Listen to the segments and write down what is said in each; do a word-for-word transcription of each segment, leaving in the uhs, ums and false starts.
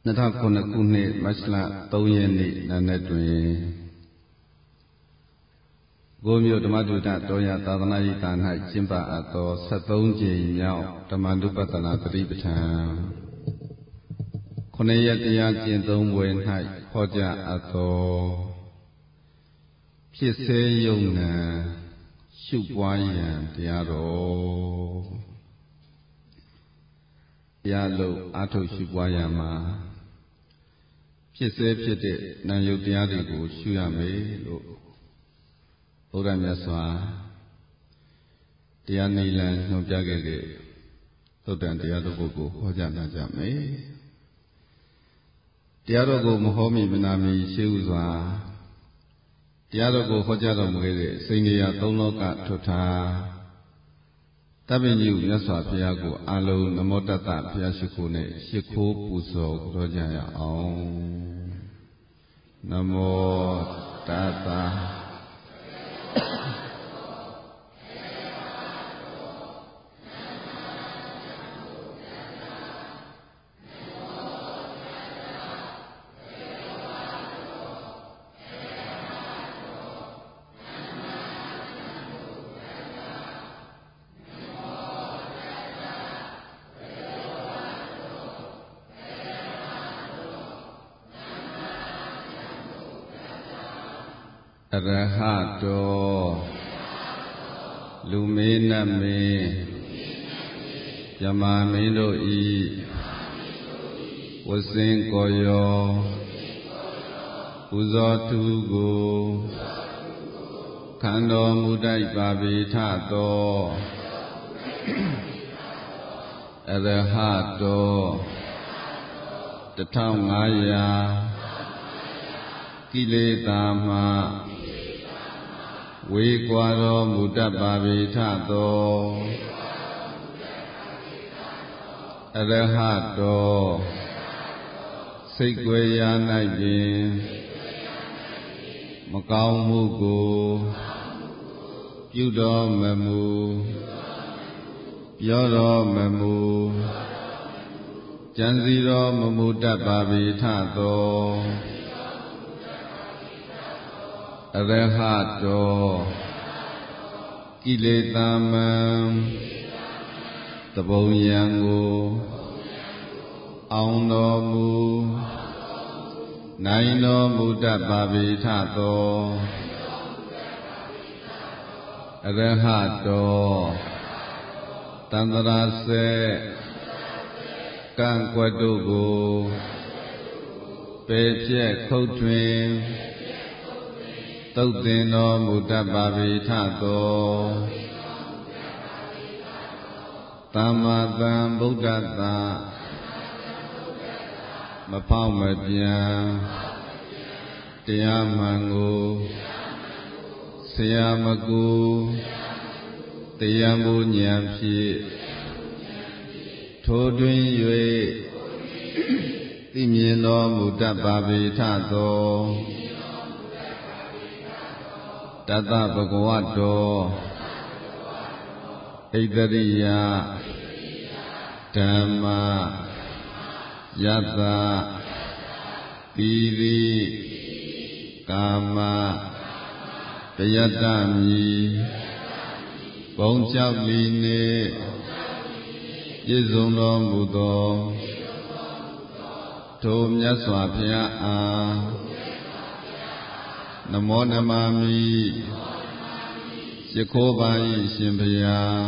နှစ်ထောင်ခုနှစ်ခုနှစ်မတ်လသုံးရက်နေ့နာနဲ့တွင်ကိုမြို့ဓမ္မဒုတတော်ရသာသနာ့ရေးဌာနကျင်းပအပ်သောဆယ်သုံးကြိမ်မြောက်ဓမ္မနုပဿနာပရိပဋ္ဌာန်ခုနှစ်ရက်တရားကျင့်သုံးပွဲ၌ဟောကြားအပ်သောဖြစ်စေယုံနံရှုပွားရန်တရားတော်တရားလို့အာထုတ်ရှုပွားရမှာဖြစ်စေဖြစ်တဲ့နာယုတ်တရားတွေကိုရှုရမယ်လို့ဘုရားမြတ်စွာတရားနိလန်ညွှန်ပြခဲ့တဲ့သုတ္တန်တရားတော်ကိုဟောကြားနာကြမယ်တရားတော်ကိုမဟောမီမနာမီရှေးဥစွာတရားတော်ကိုဟောကြားတော်မူခဲ့တဲ့စိန်ကြီးရာသုံးလောကထွတ်ထားတပည့်ကြီးမြတ်စွာဘုရားကိုအာလုံးနမောတတ္တဘုရားရှိခိုးနဲ့ရှိခိုးပူဇော်ကြောကြရအောင်နမောတတ္တအရဟတောလူမေနတ်မေယမမင်းတို့ဤဝစင်ကိုယောပူဇော်သူကိုခံတော်မူတိုက်ပါပေထသောအရဟတောတထောင်ငါးရာကိလေသာမှဝေကွာတော်မူတတ်ပါပေထသောအရဟတောစိတ်ွယ်ရာ၌ပင်မကောင်းမှုကိုပြုတော်မမူပြောတော်မမူကြံစည်တော်မမူတတ်ပါပေထသောအရဟတောကိလေသာမံသဘုံယံကိုအောင်တော်မူနိုင်တော်မူတတ်ပါပေထသောအရဟတောတန္တရာစေကံကွက်တို့ကိုပေပြက်ခုတ်ထွင်သုတ်သင်တော်မူတတ်ပါပေထသောသမ္မာသမ္ဗုဒ္ဓတ္တမဖောက်မပြန်တရားမှန်ကိုဆရာမကူတရားမူဉာဏ်ဖြင့်ထိုတွင်၍သိမြင်တော်မူတတ်ပါပေထသောတတ္တဗဂဝတောဣတရိယဓမ္မယတ္တသီရိကာမပယတ္တမိဘုံကြောက်လီနှင့်ပြည့်စုံတော်မူသောထိုမြတ်စွာဘုရားအားနမောနမမိရှိခိုးပါ၏ရှင်ဘုရား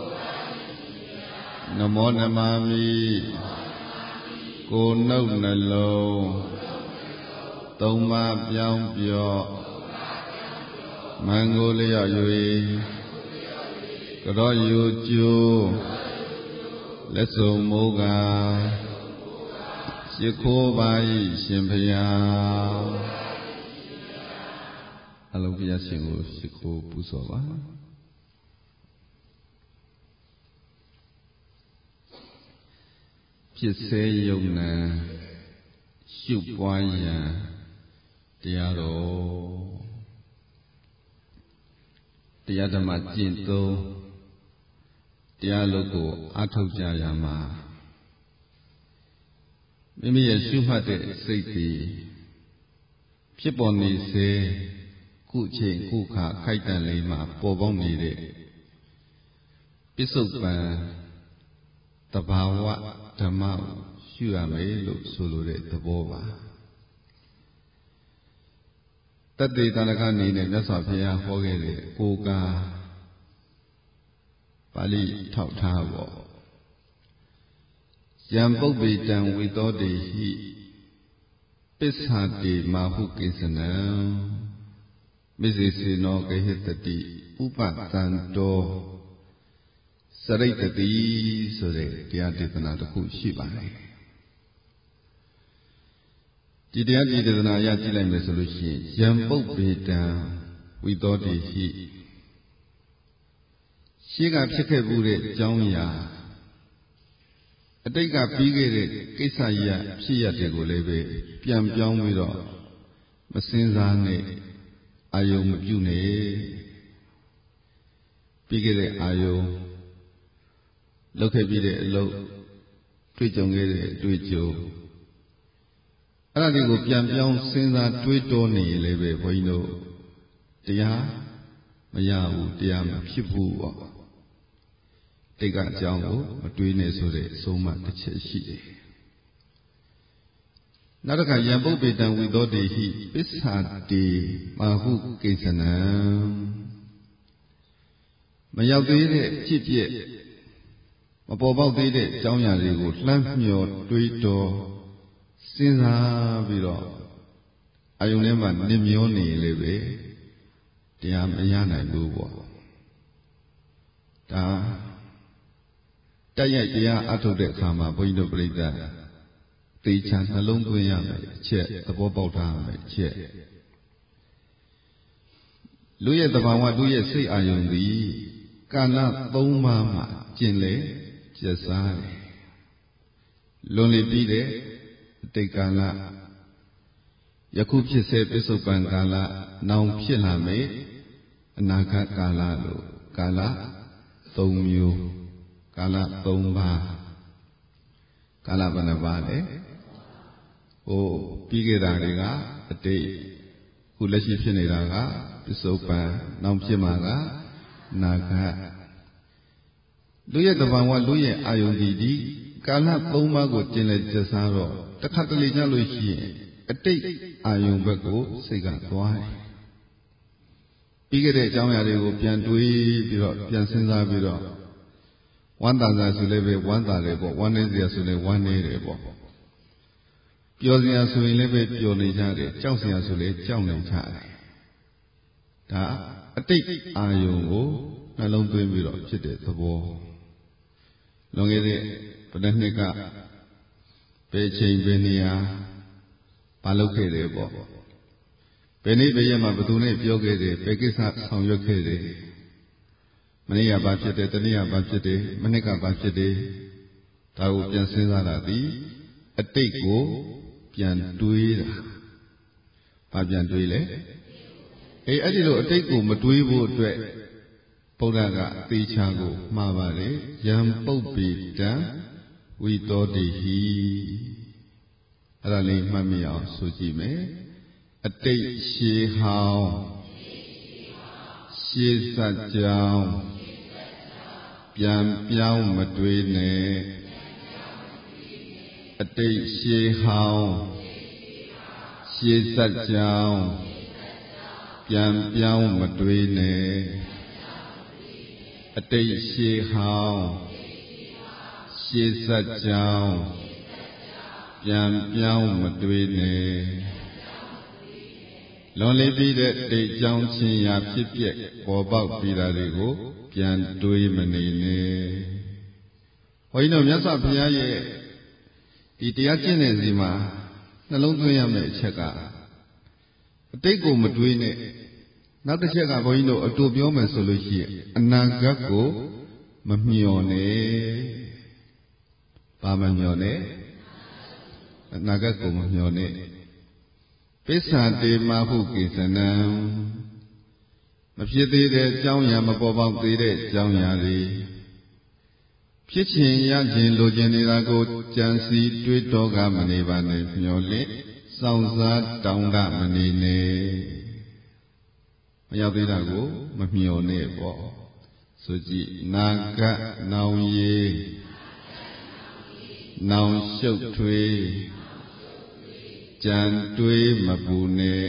နမောနမမိကိုယ်နှုတ်နှလုံးသုံးပါးပြောင်းပြော့မန်ကိုလျော့၍ကြောယူကျိုးလက်စုံမိုးကရှိခိုးပါ၏ရှင်ဘုရားအလုံးဘုရားရှင်ကိုရှိခိုးပူဇော်ပါဖြစ်စေယုံနံရှုပွားရန်တရားတော်တရားဓမ္မကျင့်သုံးတရားလို့ကိုအားထုတ်ကြရမှာမမိမိရဲ့ရှုမှတ်တဲ့စိတ်တွေဖြစ်ပေါ်နေစေခုချိန်ခုခါခိုက်တန့်လေးမှာပေါ်ပေါက်နေတဲ့ပစ္စုပန်တဘာဝဓမ္မကိုရှုရမယ်လို့ဆိုလိုတဲ့သဘောပါတတ္တေတဏ္ဍကနေနဲ့မြတ်စွာဘုရားဟောခဲ့တဲ့ကိုယ်ကာပါဠိထောက်ထားပေါ့ယံပုပ္ပေတံဝိသောတေဟိပစ္ဆာတိမာဟုကိစ္စနံမိစေစေနောဂဟိတတိဥပသံတောစရိတတိဆိုတဲ့တရားဒေသနာတစ်ခုရှိပါတယ်ဒီတရားဒေသနာအရကြည့်လိုက်မယ်ဆိုလို့ရှိရင်ယံပုပ္ပေတံဝိသောတေဟိရှေးကဖြစ်ခဲ့မှုတဲ့အကြောင်းအရာအတိတ်ကပြီးခဲ့တဲ့ကိစ္စရဖြစ်ရတဲ့ကိုလည်းပဲပြန်ပြောင်းပြီးတော့မစင်စားနဲ့အာယုံမပြုနဲ့ပြီးခဲ့တဲ့အာယုံလုပ်ခဲ့ပြီးတဲ့အလုပ်တွေ့ကြုံခဲ့တဲ့အတွေ့အကြုံအဲ့ဒါတွေကိုပြန်ပြောင်းစဉ်းစားတွေးတောနေရင်လည်းပဲဘုန်းကြီးတို့တရားမရဘူးတရားမဖြစ်ဘူးပေါ့တိတ်ကအကြောင်းကိုမတွေးနဲ့ဆိုတဲ့အဆုံးအမတစ်ချက်ရှိတယ်နောက်တစ်ခါယံပုပ္ပေတံဝိသောတေဟိပစ္ဆာတိမာဟုကိစ္စနံမရောက်သေးတဲ့ဖြစ်ဖြစ်မပေါ်ပေါက်သေးတဲ့အကြောင်းအရာတွေကိုလှမ်းမျှော်တွေးတောစဉ်းစားပြီးတော့အာယုန်ထဲမှာနစ်မျောနေရင်လည်းပဲတရားမရနိုင်ဘူးပေါ့ဒါတိုက်ရိုက်တရားအထုတ်တဲ့အခါမှာဘုန်းကြီးတို့ပြိဿသေချာနှလုံးသွင်းရမယ်အချက်သဘောပေါက်ထားရမယ်အချက်လူရဲ့သဘာဝလူရဲ့စိတ်အာယုန်သည်ကာလသုံးပါးမှာကျင်လေကျက်စားတယ်လွန်လေပြီးတဲ့အတိတ်ကာလယခုဖြစ်စေပစ္စုပန်ကာလနောင်ဖြစ်လာမယ်အနာဂတ်ကာလလို့ကာလသုံးမျိုးကာလသုံးပါးကာလဘယ်နှပါးလဲဟိုပြီးခဲ့တာတွေကအတိတ်ခုလက်ရှိဖြစ်နေတာကပစ္စုပန်နောက်ဖြစ်မှာကနာဂတ်လူရဲ့တဘာဝလူရဲ့အာယုန်ဒီဒီကာလသုံးပါးကိုကျင်လည်ကျက်စားတော့တစ်ခါတလေကြလို့ရှိရင်အတိတ်အာယုန်ဘက်ကိုစိတ်ကသွားတယ်ပြီးခဲ့တဲ့အကြောင်းအရာတွေကိုပြန်တွေးပြီးတော့ပြန်စဉ်းစားပြီးတော့ဝမ်းသာစရာဆိုလည်းပဲဝမ်းသာတယ်ပေါ့ဝမ်းနည်းစရာဆိုလည်းဝမ်းနည်းတယ်ပေါ့ပျော်စရာဆိုရင်လည်းပဲပျော်နေကြတယ်ကြောက်စရာဆိုလည်းကြောက်နေကြတယ်ဒါအတိတ်အာယုန်ကိုနှလုံးသွင်းပြီးတော့ဖြစ်တဲ့သဘောလွန်ခဲ့တဲ့ဗုဒ္ဓနှစ်ကဘယ်ချိန်ဘယ်နေရာမလုပ်ခဲ့တယ်ပေါ့ဘယ်နေ့ဘယ်ရက်မှာဘယ်သူနဲ့ပြောခဲ့တယ်ဘယ်ကိစ္စဆောင်ရွက်ခဲ့တယ်မနေ့ကဘာဖြစ်တယ်တနေ့ကဘာဖြစ်တယ်မနေ့ကဘာဖြစ်တယ်ဒါကိုပြန်စဉ်းစားတာဒီအတိတ်ကိုပြန်တွေးတာဘာပြန်တွေးလဲအေးအဲ့ဒီလိုအတိတ်ကိုမတွေးဖို့အတွက်ဗုဒ္ဓကအသေးချာကိုမှားပါတယ်ယံပုပ္ပေတံဝိသောတေဟိအဲ့ဒါလေးမှတ်မိအောင်ဆိုကြည့်မယ်အတိတ်ရှေးဟောင်းရှေးစကြောင်းပြန်ပြောင်းမတွေးနဲ့အတိတ်ရှေးဟောင်းရှေးစကြောင်းပြန်ပြောင်းမတွေးနဲ့အတိတ်ရှေးဟောင်းရှေးစကြောင်းပြန်ပြောင်းမတွေးနဲ့လွန်လေပြီးတဲ့တိတ်ကြောင်းချင်းရာဖြစ်ပျက်ပေါ်ပေါက်ပြီးတာတွေကိုပြန်တွေးမနေနဲ့ဘုန်းကြီးတို့မြတ်စွာဘုရားရဲ့ဒီတရားကျင့်တဲ့စီမှာနှလုံးသွင်းရမယ့်အချက်ကအတိတ်ကိုမတွေးနဲ့နောက်တစ်ချက်ကဘုန်းကြီးတို့အတူပြောမယ်ဆိုလို့ရှိရင်အနာဂတ်ကိုမမျှော်နဲ့ဘာမမျှော်နဲ့အနာဂတ်ကိုမမျှော်နဲ့ပစ္ဆာတေမဟုကိစ္စနံမဖြစ်သေးတဲ့အကြောင်းအရာမပေါ်ပေါက်သေးတဲ့အကြောင်းအရာတွေဖြစ်ခြင်းရခြင်းလိုချင်နေတာကိုကြံစီတွေးတောကမနေပါနဲ့မျောလင့်စောင့်စားတောင်းတမနေနဲ့မရောက်သေးတာကိုမမျောနဲ့ပေါ့ဆိုကြည့်နာကနောင်ရီနောင်ရှုပ်ထွေးကြံတွေးမပူနဲ့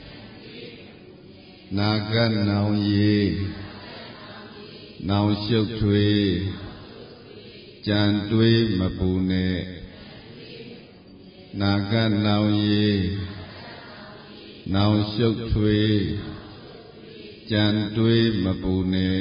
နာကနောင်ရီနောင်ရှုပ်ထွေးကြံတွေးမပူနဲ့နာကနောင်ရီနောင်ရှုပ်ထွေးကြံတွေးမပူနဲ့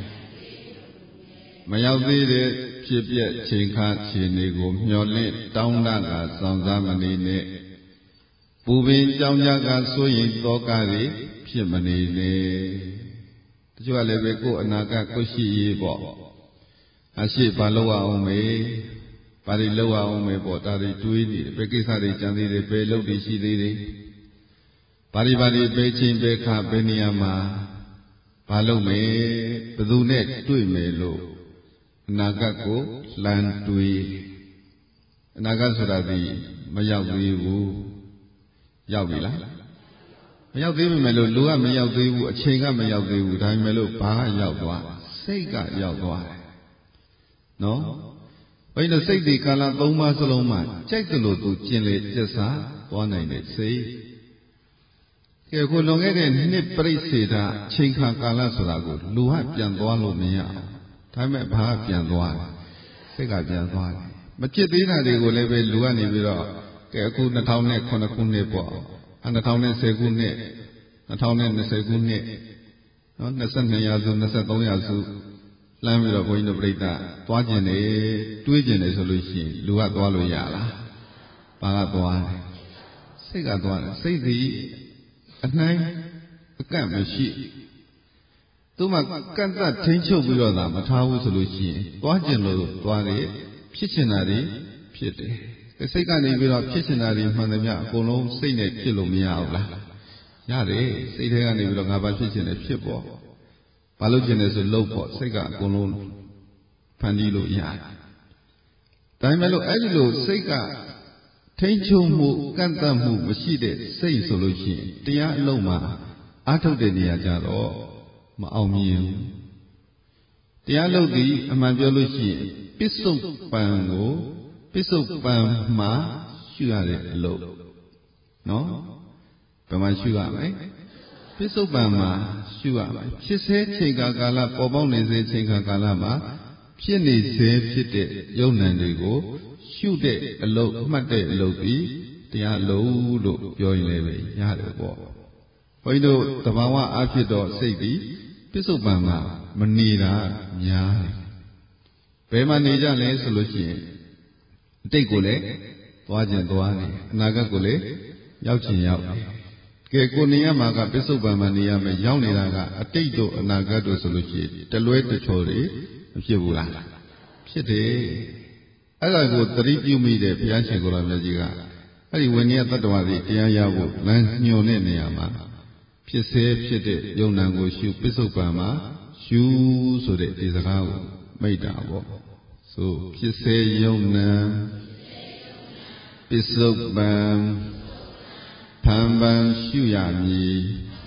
မရောက်သေးတဲ့ဖြစ်ပျက်ချိန်ခါချိန်တွေကိုမျှော်လင့်တောင်းတကစောင့်စားမနေနဲ့ပူပင်ကြောင်းကြကဆိုရင်တောကတွေဖြစ်မနေနဲ့တချို့ကလည်းပဲကိုယ်အနာဂတ်ကိုရှိရေးပေါ့အရှိဘာလို့အောင်မေဘာတွေလောက်အောင်မေပေါ့ဒါတွေတွေးနေတယ်ဘယ်ကိစ္စတွေကြံသေးတယ်ဘယ်လုပ်တွေရှိသေးတယ်ဘာတွေဘာတွေဘယ်ချင်းဘယ်ခါဘယ်နေရာမှာဘာလုပ်မယ်ဘယ်သူနဲ့တွေ့မယ်လို့အနာဂတ်ကိုလှမ်းတွေးအနာဂတ်ဆိုတာဒီမရောက်သေးဘူးရောက်ပြီလားမရောက်သေးဘူးမယ်လို့လူကမရောက်သေးဘူးအချိန်ကမရောက်သေးဘူးဒါပေမဲ့လို့ဘာရောက်သွားစိတ်ကရောက်သွားတယ်နော်ဘယ်လိုစိတ်ဒီကာလသုံးပါးစလုံးမှာကြိုက်သလိုသူကျင်လေကျက်စားသွားနိုင်တဲ့စိတ်ကဲခုလွန်ခဲ့တဲ့နှစ်ပြိစေတာချိန်ခါကာလဆိုတာကိုလူကပြန်သွားလို့မရအောင်ဒါပေမဲ့ဘာပြန်သွားလဲစိတ်ကပြန်သွားတယ်မဖြစ်သေးတာတွေကိုလည်းပဲလူကနေပြီးတော့ကဲအခုနှစ်ထောင်နဲ့ခုနှစ်ခုနှစ်ပေါ့အဲနှစ်ထောင်နဲ့ဆယ်ခုနှစ်နှစ်ထောင်နဲ့နှစ်ဆယ်ခုနှစ်နော်နှစ်ဆယ်နှစ်ရာစုနှစ်ဆယ်သုံးရာစုလမ်းပြီးတော့ဘုန်းကြီးတို့ပြိဿသွားကျင်တယ်တွေးကျင်တယ်ဆိုလို့ရှိရင်လူကသွားလို့ရလားဘာကသွားလဲစိတ်ကသွားတယ်စိတ်ဒီအနှိုင်းအကန့်မရှိသူမှကန့်သက်ထိန်းချုပ်ပြီးတော့သာမထားဘူးဆိုလို့ရှိရင်သွားကျင်လို့သွားတယ်ဖြစ်ချင်တာတွေဖြစ်တယ်စိတ်ကနေပြီးတော့ဖြစ်ချင်တာတွေမှန်သမျှအကုန်လုံးစိတ်နဲ့ဖြစ်လို့မရဘူးလားရတယ်စိတ်ထဲကနေပြီးတော့ငါဘာဖြစ်ချင်တယ်ဖြစ်ပေါ့ဘာလို့ကျင်တယ်ဆိုလို့ပေါ့စိတ်ကအကုန်လုံးဖန်တီးလို့ရတယ်ဒါပေမဲ့လို့အဲ့ဒီလိုစိတ်ကထိန်းချုပ်မှုကန့်သတ်မှုမရှိတဲ့စိတ်ဆိုလို့ရှိရင်တရားအလုံးမှာအားထုတ်တဲ့နေရာကြတော့မအောင်မြင်ဘူးတရားလုပ်ပြီးအမှန်ပြောလို့ရှိရင်ပစ္စုပန်ကိုပစ္စုပန်မှာရှုရတဲ့အလုပ်နော်ဘယ်မှာရှုရမလဲပစ္စုပန်မှာရှုရမယ်ဖြစ်စေချိန်ကာကာလပေါ်ပေါက်နေစေချိန်ကာကာလမှာဖြစ်နေစေဖြစ်တဲ့ယုံ nant တွေကိုရှုတဲ့အလုပ်မှတ်တဲ့အလုပ်ပြီးတရားလုံးလို့ပြောရင်လည်းပဲရတယ်ပေါ့ဘုန်းကြီးတို့တဘာဝအဖြစ်တော့စိတ်ပြီးပစ္စုပန်မှာမနေတာများတယ်ဘယ်မှာနေကြလဲဆိုလို့ရှိရင်အတိတ်ကိုလည်းသွားခြင်းသွားတယ်အနာဂတ်ကိုလည်းရောက်ခြင်းရောက်တယ်ကဲကိုနေရမှာကပစ္စုပန်မှာနေရမယ်ရောက်နေတာကအတိတ်တို့အနာဂတ်တို့ဆိုလို့ရှိရင်တလွဲတချော်တွေမဖြစ်ဘူးလားဖြစ်တယ်အဲ့ဒါကိုသတိပြုမိတဲ့ဘုရားရှင်ကိုယ်တော်မြတ်ကြီးကအဲ့ဒီဝိနည်းတတ္တဝါတွေတရားရဖို့လမ်းညွှန်တဲ့နေရာမှာဖြစ်စေဖြစ်တဲ့ယုံ nant ကိုရှုပစ္စုပန်မှာရှုဆိုတဲ့ဒီစကားကိုမိတ်တာပေါ့ဆိုဖြစ်စေယုံ nant ပစ္စုပန်ဖန်ပန်ရှုရမည်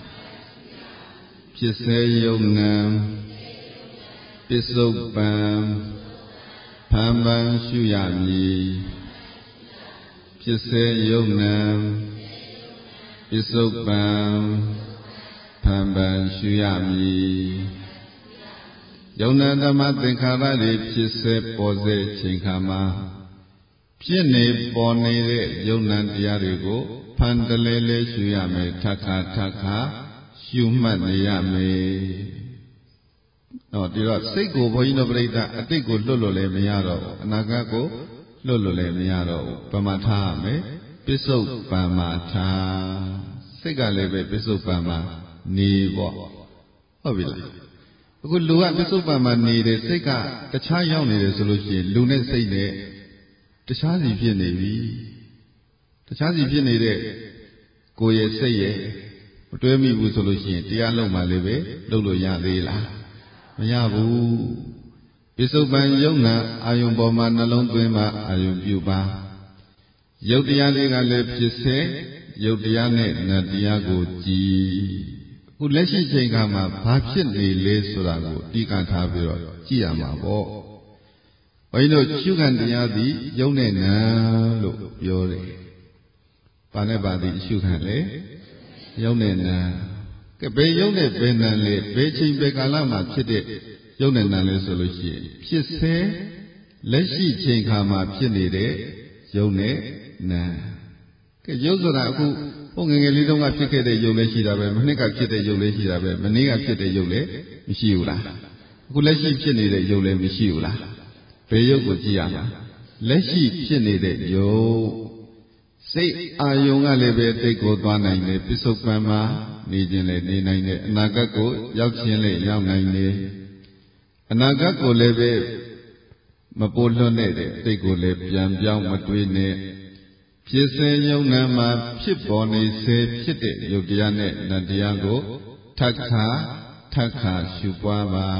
ဖြစ်စေယုံ nant ပစ္စုပန်ဖန်ပန်ရှုရမည်ဖြစ်စေယုံ nant ပစ္စုပန်ဖန်ပန်ရှုရမည်ယုံ nant ဓမ္မသင်္ခါရတွေဖြစ်စေပေါ်စေချိန်ခါမှာဖြစ်နေပေါ်နေတဲ့ယုံ nant တရားတွေကိုဖန်တလဲလဲရှုရမယ်ထပ်ခါထပ်ခါရှုမှတ်နေရမယ်တော့ဒီတော့စိတ်ကိုဘုန်းကြီးတို့ပြိဿအတိတ်ကိုလွတ်လို့လည်းမရတော့ဘူးအနာဂတ်ကိုလွတ်လို့လည်းမရတော့ဘူးဗမာထားရမယ်ပစ္စုပန်မှာထားစိတ်ကလည်းပဲပစ္စုပန်မှာနေပေါ့ဟုတ်ပြီလားအခုလူကပစ္စုပန်မှာနေတယ်စိတ်ကတခြားရောက်နေတယ်ဆိုလို့ရှိရင်လူနဲ့စိတ်နဲ့တခြားစီဖြစ်နေပြီတခြားစီဖြစ်နေတဲ့ကိုယ်ရဲ့စိတ်ရဲ့မတွဲမိဘူးဆိုလို့ရှိရင်တရားလုံးမှလည်းပဲလုပ်လို့ရသေးလားမရဘူးပိစုပန်ယုံနာအာယုံပေါ်မှာနှလုံးသွင်းမှအာယုံပြုပါယုတ်တရားတွေကလည်းဖြစ်စေယုတ်တရားနဲ့နတ်တရားကိုကြည်အခုလက်ရှိချိန်ခါမှာဘာဖြစ်နေလဲဆိုတာကိုတိကထားပြီးတော့ကြည့်ရမှာပေါ့ဘုန်းကြီးတို့ရှုခံတရားသည်ယုံနဲ့နာလို့ပြောတယ်ဘာနဲ့ပါသည်ရှုခံလေယုံနဲ့နာကဲဘယ်ယုံနဲ့ဘယ်နာလဲဘယ်ချိန်ဘယ်ကာလမှာဖြစ်တဲ့ယုံနဲ့နာလဲဆိုလို့ရှိရင်ဖြစ်စေလက်ရှိချိန်ခါမှာဖြစ်နေတဲ့ယုံနဲ့နာကဲယုံဆိုတာအခုဟိုငယ်ငယ်လေးတုန်းကဖြစ်ခဲ့တဲ့ယုံလည်းရှိတာပဲမနှစ်ကဖြစ်တဲ့ယုံလည်းရှိတာပဲမနေ့ကဖြစ်တဲ့ယုံလည်းမရှိဘူးလားအခုလက်ရှိဖြစ်နေတဲ့ယုံလည်းမရှိဘူးလားဘယ်ယုံကိုကြည့်ရမှာလက်ရှိဖြစ်နေတဲ့ယုံစိတ်အာယုံကလည်းပဲတိတ်ကိုသွားနိုင်တယ်ပစ္စုပန်မှာနေခြင်းလည်းနေနိုင်တယ်အနာဂတ်ကိုရောက်ခြင်းလည်းရောက်နိုင်တယ်အနာဂတ်ကိုလည်းပဲမပိုလွတ်နဲ့တဲ့တိတ်ကိုလည်းပြန်ပြောင်းမတွေးနဲ့ဖြစ်စေယုံနာမှာဖြစ်ပေါ်နေစေဖြစ်တဲ့ယုတ်တရားနဲ့နတ်တရားကိုထပ်ခါထပ်ခါရှုပွားပါ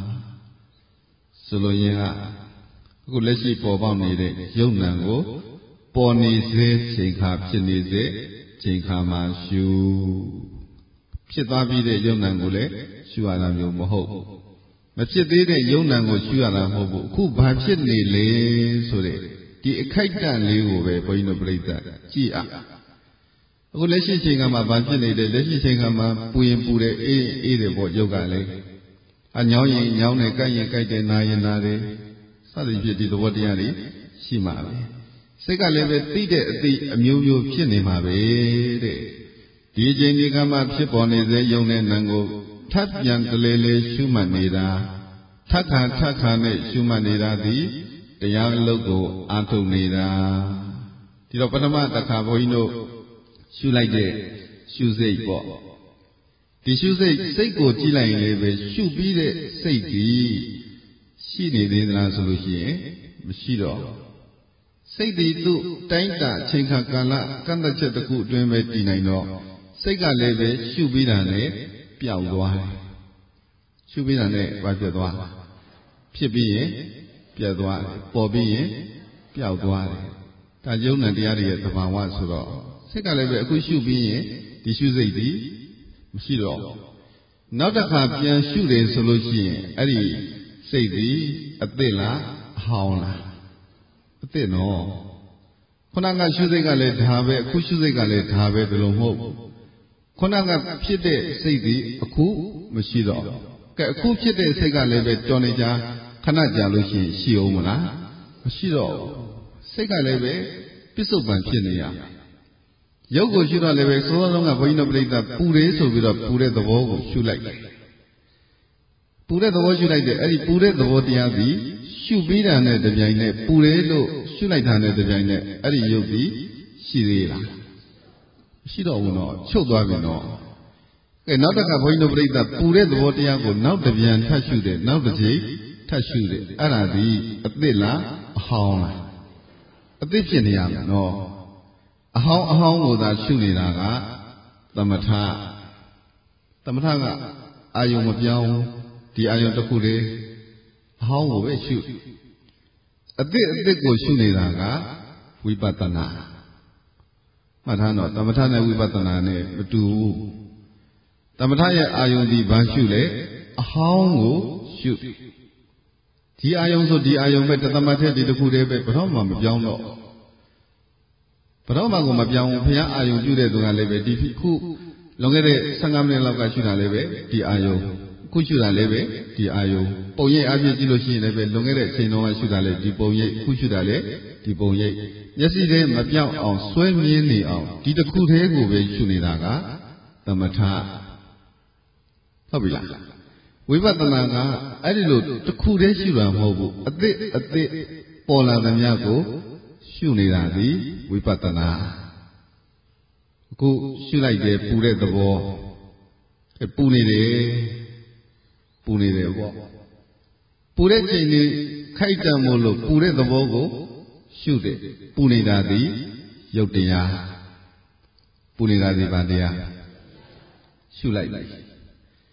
ဆိုလိုရင်းကအခုလက်ရှိပေါ်ပေါက်နေတဲ့ယုံနာကိုပေါ်နေစေချိန်ခါဖြစ်နေစေချိန်ခါမှာရှုဖြစ်သွားပြီးတဲ့ယုံနာကိုလည်းရှုရတာမျိုးမဟုတ်မဖြစ်သေးတဲ့ယုံနာကိုရှုရတာမဟုတ်ဘူးအခုဘာဖြစ်နေလဲဆိုတဲ့ဒီအခိုက်အတန့်လေးကိုပဲဘုန်းကြီးတို့ပြိဿကြည့်အောင်အခုလက်ရှိချိန်ကမှဘာဖြစ်နေတယ်လက်ရှိချိန်ကမှပူရင်ပူတယ်အေးအေးတယ်ပေါ့ယုတ်ကလည်းအညောင်းရင်ညောင်းတယ်ကြိုက်ရင်ကြိုက်တယ်နာရင်နာတယ်စသည်ဖြင့်ဒီသဘောတရားတွေရှိမှာပဲစိတ်ကလည်းပဲသိတဲ့အသိအမျိုးမျိုးဖြစ်နေမှာပဲတဲ့ဒီအချိန်ဒီကမှဖြစ်ပေါ်နေစေယုံတဲ့နံကိုထပ်ပြန်တလေလေရှုမှတ်နေတာထပ်ခါထပ်ခါနဲ့ရှုမှတ်နေတာသည်တရားအလုပ်ကိုအားထုတ်နေတာဒီတော့ပထမတစ်ခါဘုန်းကြီးတို့ရှုလိုက်တဲ့ရှုစိတ်ပေါ့ဒီရှုစိတ်စိတ်ကိုကြည့်လိုက်ရင်လည်းပဲရှုပြီးတဲ့စိတ်ကြီးရှိနေသေးသလားဆိုလို့ရှိရင်မရှိတော့စိတ်ဒီသူ့တိုင်းတာအချိန်ခါကာလကန့်သက်ချက်တစ်ခုအတွင်းပဲတည်နိုင်တော့စိတ်ကလည်းပဲရှုပြီးတာနဲ့ပျောက်သွားတယ်ရှုပြီးတာနဲ့ဘာဖြစ်သွားဖြစ်ပြီးရင်ပြတ်သွားတယ်ပေါ်ပြီးရင်ပျောက်သွားတယ်ဒါယုံနာတရားတွေရဲ့သဘာဝဆိုတော့စိတ်ကလည်းပဲအခုရှုပြီးရင်ဒီရှုစိတ်ဒီမရှိတော့နောက်တစ်ခါပြန်ရှုတယ်ဆိုလို့ရှိရင်အဲ့ဒီစိတ်ဒီအသစ်လားအဟောင်းလားအသစ်နော်ခုနကရှုစိတ်ကလည်းဒါပဲအခုရှုစိတ်ကလည်းဒါပဲဘယ်လိုမဟုတ်ခုနကဖြစ်တဲ့စိတ်ဒီအခုမရှိတော့ကဲအခုဖြစ်တဲ့စိတ်ကလည်းပဲတော်နေကြခဏကြာလို့ရှိရင်ရှိအောင်မလားမရှိတော့စိတ်ကလည်းပဲပစ္စုပန်ဖြစ်နေရရုပ်ကိုရှုတော့လည်းပဲစောစောကဘုန်းကြီးတို့ပြိဿပူတယ်ဆိုပြီးတော့ပူတဲ့သဘောကိုရှုလိုက်တယ်ပူတဲ့သဘောရှုလိုက်တယ်အဲ့ဒီပူတဲ့သဘောတရားသည်ရှုပြီးတာနဲ့တပြိုင်နက်ပူတယ်လို့ရှုလိုက်တာနဲ့တပြိုင်နက်အဲ့ဒီရုပ်သည်ရှိသေးလားမရှိတော့ဘူးနော်ချုပ်သွားပြီနော်ကဲနောက်တစ်ခါဘုန်းကြီးတို့ပြိဿပူတဲ့သဘောတရားကိုနောက်တစ်ပြန်ထပ်ရှုတယ်နောက်တစ်ချိန်ထပ်ရှုတယ်အဲ့ဒါဒီအသစ်လားအဟောင်းလားအသစ်ဖြစ်နေရမယ်နော်အဟောင်းအဟောင်းကိုသာရှုနေတာကသမထသမထကအာယုံမပြောင်းဒီအာယုံတစ်ခုတည်းအဟောင်းကိုပဲရှုအသစ်အသစ်ကိုရှုနေတာကဝိပဿနာမှတ်ထားတော့သမထနဲ့ဝိပဿနာနဲ့မတူဘူးသမထရဲ့အာယုံဒီဘာရှုလဲအဟောင်းကိုရှုဒီအာယုံဆိုဒီအာယုံပဲတသမတ်ထဲဒီတစ်ခုတည်းပဲဘယ်တော့မှမပြောင်းတော့ဘယ်တော့မှကိုမပြောင်းဘူးဘုရားအာယုံပြုတဲ့သူကလည်းပဲဒီခုလွန်ခဲ့တဲ့ဆယ်ငါးမိနစ်လောက်ကရှုတာလည်းပဲဒီအာယုံခုရှုတာလည်းပဲဒီအာယုံပုံရိပ်အပြည့်ကြည့်လို့ရှိရင်လည်းပဲလွန်ခဲ့တဲ့အချိန်တုန်းကရှုတာလည်းဒီပုံရိပ်ခုရှုတာလည်းဒီပုံရိပ်မျက်စိထဲမပြောင်းအောင်စွဲမြင်နေအောင်ဒီတစ်ခုတည်းကိုပဲရှုနေတာကသမထဟုတ်ပြီလားဝိပဿနာကအဲ့ဒီလိုတစ်ခုတည်းရှုတာမဟုတ်ဘူးအသစ်အသစ်ပေါ်လာသမျှကိုရှုနေတာဒီဝိပဿနာအခုရှုလိုက်တယ်ပူတဲ့သဘောပူနေတယ်ပူနေတယ်ပေါ့ပူတဲ့ချိန်လေးခိုက်တံမို့လို့ပူတဲ့သဘောကိုရှုတယ်ပူနေတာဒီယုတ်တရားပူနေတာဒီဗာတရားရှုလိုက်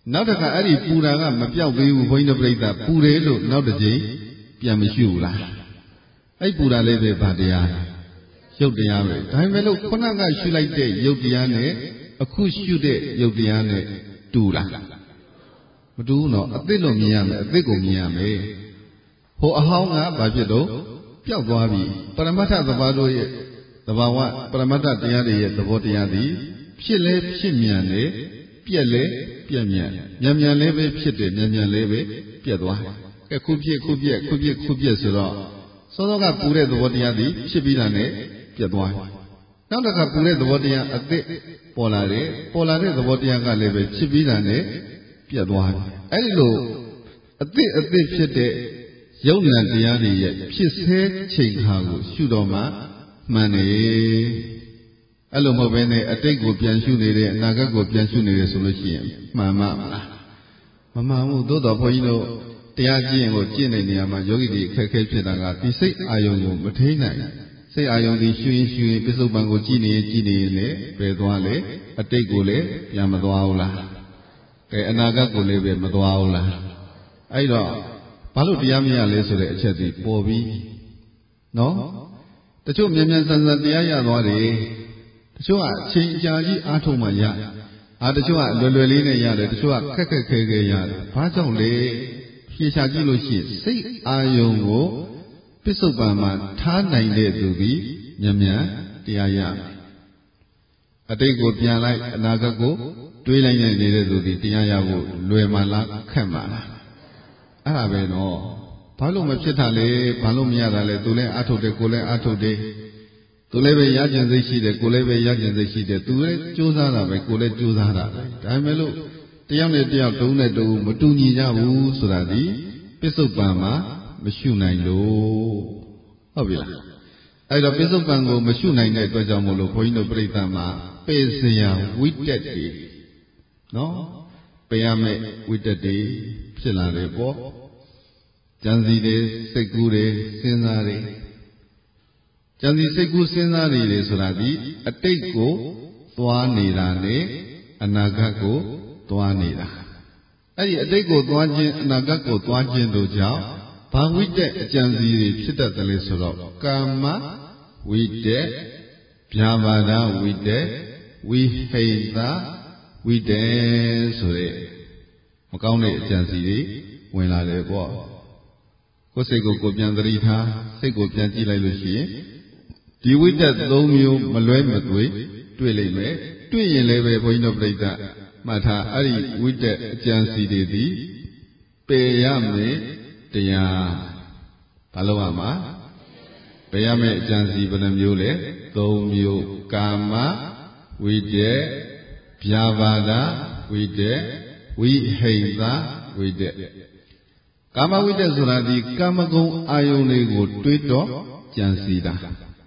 နောက်တစ်ခါအဲ့ဒီပူတာကမပြောက်သေးဘူးဘုန်းကြီးတို့ပြိဿပူတယ်လို့နောက်တစ်ကြိမ်ပြန်မရှိဘူးလားအဲ့ပူတာလေးပဲဗာတရားရုပ်တရားပဲဒါပေမဲ့လို့ခုနကရှုလိုက်တဲ့ရုပ်တရားနဲ့အခုရှုတဲ့ရုပ်တရားနဲ့တူလားမတူဘူးနော်အသစ်လို့မြင်ရမယ်အသစ်ကိုမြင်ရမယ်ဟိုအဟောင်းကဘာဖြစ်တော့ပျောက်သွားပြီပရမတ္ထသဘာဝတို့ရဲ့သဘာဝပရမတ္ထတရားတွေရဲ့သဘောတရားသည်ဖြစ်လဲဖြစ်မြန်တယ်ပြက်လဲပြက်မြန်မြန်မြန်လေးပဲဖြစ်တယ်မြန်မြန်လေးပဲပြက်သွားကဲခုဖြစ်ခုပြက်ခုဖြစ်ခုပြက်ဆိုတော့စောစောကပူတဲ့သဘောတရားသည်ဖြစ်ပြီးတာနဲ့ပြက်သွားနောက်တစ်ခါပူတဲ့သဘောတရားအသစ်ပေါ်လာတယ်ပေါ်လာတဲ့သဘောတရားကလည်းပဲဖြစ်ပြီးတာနဲ့ပြက်သွားအဲ့ဒီလိုအသစ်အသစ်ဖြစ်တဲ့ယုံနာတရားတွေရဲ့ဖြစ်ဆဲချိန်ခါကိုရှုတော့မှမှန်တယ်အဲ့လိုမဟုတ်ဘဲနဲ့အတိတ်ကိုပြန်ရှုနေတယ်အနာဂတ်ကိုပြန်ရှုနေတယ်ဆိုလို့ရှိရင်မှန်မှာမလားမမှန်ဘူးသို့တော်ဘုန်းကြီးတို့တရားကျင့်ကိုကျင့်တဲ့နေရာမှာယောဂီတွေအခက်အခဲဖြစ်တာကဒီစိတ်အာယုံကိုမထိန်းနိုင်စိတ်အာယုံဒီရှုရင်ရှုရင်ပစ္စုပန်ကိုကြည်နေကြည်နေလေပဲသွားလေအတိတ်ကိုလည်းပြန်မသွားဘူးလားကဲအနာဂတ်ကိုလည်းပဲမသွားဘူးလားအဲ့တော့ဘာလို့တရားမရလဲဆိုတဲ့အချက်ဒီပေါ်ပြီးနော်တချို့မြန်မြန်ဆန်ဆန်တရားရသွားတယ်တချို့ကအချိန်ကြာကြီးအားထုတ်မှရအာတချို့ကလွယ်လွယ်လေးနဲ့ရတယ်တချို့ကခက်ခက်ခဲခဲရတယ်ဘာကြောင့်လဲဖြေရှာကြည့်လို့ရှိရင်စိတ်အာယုံကိုပစ္စုပန်မှာထားနိုင်တဲ့သူသည်မြန်မြန်တရားရအတိတ်ကိုပြန်လိုက်အနာဂတ်ကိုတွေးလိုက်နေတဲ့သူသည်တရားရဖို့လွယ်မှလားခက်မှလားအဲ့ဒါပဲနော်ဘာလို့မဖြစ်တာလဲဘာလို့မရတာလဲသူလည်းအထုတ်တယ်ကိုလည်းအထုတ်တယ်သူလည်းပဲရကျင်စိတ်ရှိတယ်ကိုလည်းပဲရကျင်စိတ်ရှိတယ်သူလည်းကြိုးစားတာပဲကိုလည်းကြိုးစားတာပဲဒါပေမဲ့လို့တယောက်နဲ့တယောက်တုံးနဲ့တုံးမတူညီကြဘူးဆိုတာဒီပစ္စုပန်မှာမရှုနိုင်လို့ဟုတ်ပြီလားအဲ့တော့ပစ္စုပန်ကိုမရှုနိုင်တဲ့အတွက်ကြောင့်မို့လို့ဘုန်းကြီးတို့ပြိဿမှာပေစရာဝိတက်တွေနော်ပေရမယ့်ဝိတက်တွေဖြစ်လာတယ်ပေါ့ကြံစီတွေစိတ်ကူးတွေစဉ်းစားတွေကြံစီစိတ်ကူးစဉ်းစားတွေဆိုတာဒီအတိတ်ကိုသွားနေတာနဲ့အနာဂတ်ကိုသွားနေတာအဲ့ဒီအတိတ်ကိုသွားခြင်းအနာဂတ်ကိုသွားခြင်းတို့ကြောင့်ဘာဝိတက်အကြံစီတွေဖြစ်တတ်တယ်လဲဆိုတော့ကာမဝိတက်ဗျာပါဒဝိတက်ဝိဟိတဝိတက်ဆိုတဲ့မကောင်းတဲ့အကြံစီတွေဝင်လာတယ်ပေါ့ကိုယ်စိတ်ကိုကိုပြန်သတိထားစိတ်ကိုပြန်ကြည့်လိုက်လို့ရှိရင်ဒီဝိတက်သုံးမျိုးမလွဲမသွေတွေ့လိမ့်မယ်တွေ့ရင်လည်းပဲဘုန်းကြီးတို့ပြိဿမှတ်ထားအဲ့ဒီဝိတက်အကြံစီတွေသည်ပေရမယ်တရားဘာလို့ရမှာပေရမယ်အကြံစီဘယ်နှမျိုးလဲသုံးမျိုးကာမဝိတက်ဗျာပါဒဝိတက်ဝိဟိတဝိတက်ကာမဝိတက်ဆိုတာဒီကာမဂုဏ်အာယုန်တွေကိုတွေးတော့ကြံစီတာ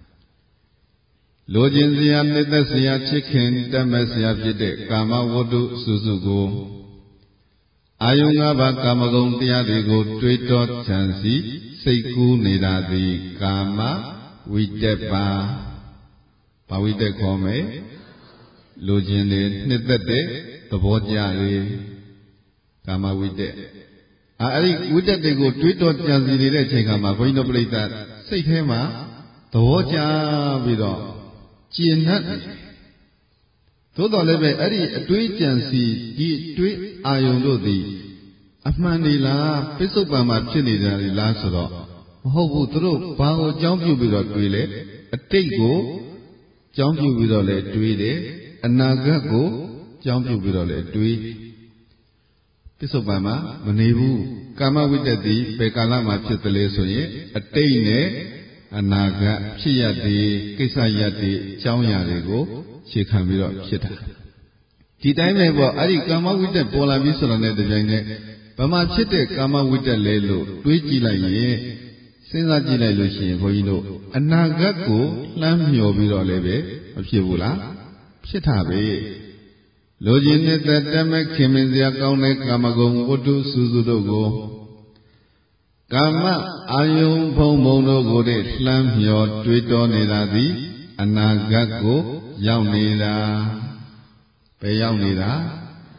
လိုချင်စရာနှစ်သက်စရာချစ်ခင်တတ်မဲ့စရာဖြစ်တဲ့ကာမဝတ္ထုစုစုကိုအာယုန်၅ပါးကာမဂုဏ်တရားတွေကိုတွေးတော့ကြံစီစိတ်ကူးနေတာသည်ကာမဝိတက်ပါဘာဝိတက်ခေါ်မယ်လိုချင်တဲ့နှစ်သက်တဲ့သဘောကြလေကာမဝိတက်အာအဲ့ဒီဝိတက်တွေကိုတွေးတော့ကြံစီနေတဲ့အချိန်ကမှဘုန်းကြီးတို့ပြိဿစိတ်ထဲမှာသဘောကျပြီးတော့ကျဉ်တ်တယ်သို့တော်လည်းပဲအဲ့ဒီအတွေးကြံစီဒီတွေးအာယုံတို့သည်အမှန်နေလားပစ္စုပန်မှာဖြစ်နေကြလားဆိုတော့မဟုတ်ဘူးသူတို့ဘာကိုအကြောင်းပြုပြီးတော့တွေးလဲအတိတ်ကိုအကြောင်းပြုပြီးတော့လည်းတွေးတယ်အနာဂတ်ကိုအကြောင်းပြုပြီးတော့လည်းတွေးပစ္စုပန်မှာမနေဘူးကာမဝိတ္တတိဘယ်ကာလမှာဖြစ်တယ်လဲဆိုရင်အတိတ်နဲ့အနာဂတ်ဖြစ်ရတဲ့ကိစ္စရတဲ့အကြောင်းအရာတွေကိုရှေ့ခံပြီးတော့ဖြစ်တာဒီတိုင်းပဲပေါ့အဲ့ဒီကာမဝိတ္တပေါ်လာပြီးဆိုတော့လည်းတပြိုင်တည်းဘာမှဖြစ်တဲ့ကာမဝိတ္တလဲလို့တွေးကြည့်လိုက်ရင်စဉ်းစားကြည့်လိုက်လို့ရှိရင်ဘုန်းကြီးတို့အနာဂတ်ကိုလှမ်းမျှော်ပြီးတော့လည်းပဲမဖြစ်ဘူးလားဖြစ်တာပဲလိုချင်တဲ့တမက်ခင်မင်စရာကောင်းတဲ့ကာမဂုဏ်ဝတ္ထုစုစုတို့ကိုကာမအာယုံဘုံဘုံတို့ကိုတည်းလှမ်းမျှော်တွေးတောနေတာသည်အနာဂတ်ကိုရောက်နေတာပဲရောက်နေတာ